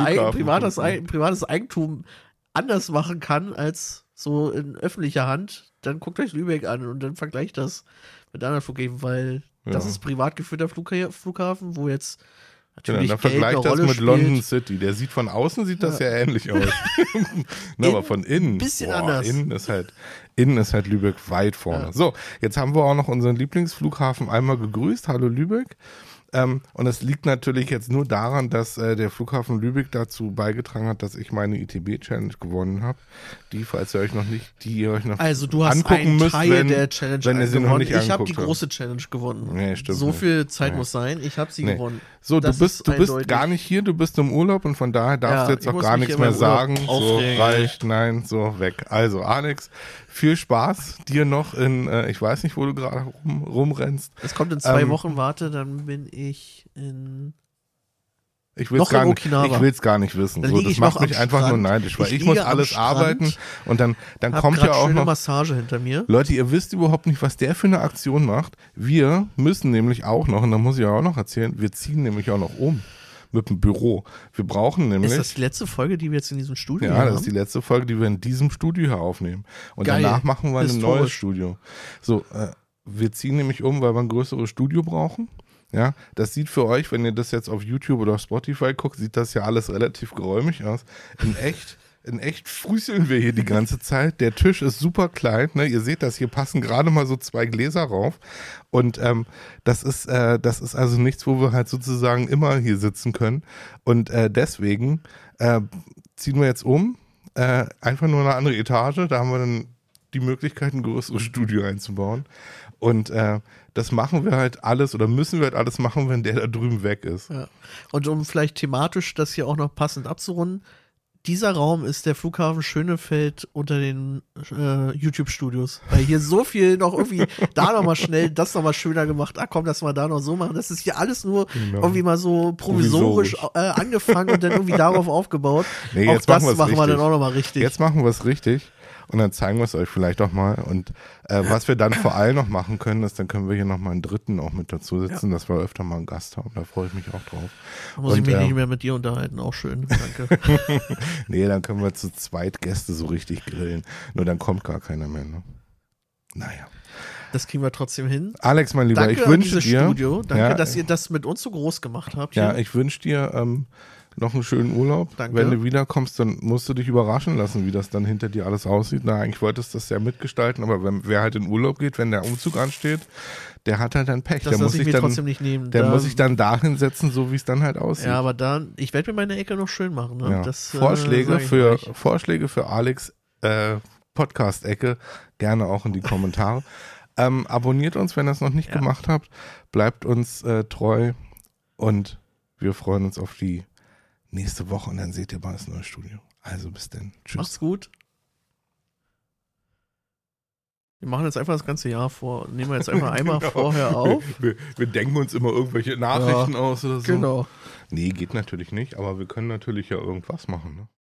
Eigentum anders machen kann als so in öffentlicher Hand, dann guckt euch Lübeck an und dann vergleicht das mit anderen Flughäfen, weil das ist privat geführter Flughafen, wo jetzt natürlich dann Geld vergleicht eine das Rolle mit spielt. London City. Der sieht von außen das ja ähnlich aus. Ne, aber von innen. Bisschen anders. Innen ist halt Lübeck weit vorne. Ja. So, jetzt haben wir auch noch unseren Lieblingsflughafen einmal gegrüßt. Hallo Lübeck. Und es liegt natürlich jetzt nur daran, dass der Flughafen Lübeck dazu beigetragen hat, dass ich meine ITB-Challenge gewonnen habe. Die ihr euch noch Also du hast angucken einen müsst, Teil der Challenge wenn ihr sie noch gewonnen. nicht Ich habe die angeguckt habt. große Challenge gewonnen. Nee, stimmt so nicht. viel Zeit Nee. muss sein. Ich habe sie Nee. gewonnen. So, du Das bist ist eindeutig. gar nicht hier, du bist im Urlaub und von daher darfst Ja, du jetzt ich auch muss gar mich nichts hier mehr im Urlaub sagen. So, aufregen. reicht, nein, so, weg. Also, Alex, viel Spaß dir noch in, ich weiß nicht, wo du gerade rumrennst. Es kommt in 2 Wochen, warte, dann bin ich in... Ich will Noch in Okinawa. es gar nicht wissen. Dann So, liege das ich noch macht mich am einfach nur Strand. neidisch, weil Ich ich muss liege am alles Strand, arbeiten und dann Hab kommt grad ja auch schöne noch. Massage hinter mir. Leute, ihr wisst überhaupt nicht, was der für eine Aktion macht. Wir müssen nämlich auch noch, und da muss ich auch noch erzählen, wir ziehen nämlich auch noch um mit dem Büro. Wir brauchen nämlich. Ist das die letzte Folge, die wir jetzt in diesem Studio Ja, haben? das ist die letzte Folge, die wir in diesem Studio hier aufnehmen. Und Geil. danach machen wir ein neues Historisch. Studio. So, wir ziehen nämlich um, weil wir ein größeres Studio brauchen. Ja, das sieht für euch, wenn ihr das jetzt auf YouTube oder auf Spotify guckt, sieht das ja alles relativ geräumig aus. In echt frühseln wir hier die ganze Zeit. Der Tisch ist super klein. Ne? Ihr seht das, hier passen gerade mal so 2 Gläser rauf. Und das ist also nichts, wo wir halt sozusagen immer hier sitzen können. Und deswegen ziehen wir jetzt um. Einfach nur eine andere Etage. Da haben wir dann die Möglichkeit, ein größeres Studio einzubauen. Und das machen wir halt alles oder müssen wir halt alles machen, wenn der da drüben weg ist. Ja. Und um vielleicht thematisch das hier auch noch passend abzurunden, dieser Raum ist der Flughafen Schönefeld unter den YouTube-Studios. Weil hier so viel noch irgendwie, da nochmal schnell, das nochmal schöner gemacht, komm, das mal da noch so machen. Das ist hier alles nur irgendwie mal so provisorisch angefangen und dann irgendwie darauf aufgebaut. Nee, auch jetzt das machen machen wir richtig. dann auch nochmal richtig. Jetzt machen wir es richtig. Und dann zeigen wir es euch vielleicht auch mal. Und was wir dann vor allem noch machen können, ist, dann können wir hier nochmal einen dritten auch mit dazu setzen, dass wir öfter mal einen Gast haben. Da freue ich mich auch drauf. Da muss ich mich nicht mehr mit dir unterhalten, auch schön, danke. Nee, dann können wir zu zweit Gäste so richtig grillen. Nur dann kommt gar keiner mehr. Ne? Naja. Das kriegen wir trotzdem hin. Alex, mein Lieber, Danke ich an wünsche dieses dir. Studio. Danke, ja, dass ihr das mit uns so groß gemacht habt. Ja, hier. ich wünsche dir noch einen schönen Urlaub. Danke. Wenn du wiederkommst, dann musst du dich überraschen lassen, wie das dann hinter dir alles aussieht. Na, eigentlich wolltest du das ja mitgestalten, aber wer halt in Urlaub geht, wenn der Umzug ansteht, der hat halt dann Pech. Das Der muss lasse ich sich mir dann, trotzdem nicht nehmen. der muss sich dann dahin setzen, so wie es dann halt aussieht. Ja, aber dann, ich werde mir meine Ecke noch schön machen. Ne? Ja. Das, Vorschläge sag ich für gleich. Vorschläge für Alex Podcast-Ecke gerne auch in die Kommentare. Abonniert uns, wenn ihr es noch nicht gemacht habt. Bleibt uns treu und wir freuen uns auf die nächste Woche und dann seht ihr bald das neue Studio. Also bis dann. Tschüss. Macht's gut. Wir machen jetzt einfach das ganze Jahr vor. Nehmen wir jetzt einfach einmal vorher auf. Wir denken uns immer irgendwelche Nachrichten aus oder so. Genau. Nee, geht natürlich nicht, aber wir können natürlich ja irgendwas machen. Ne?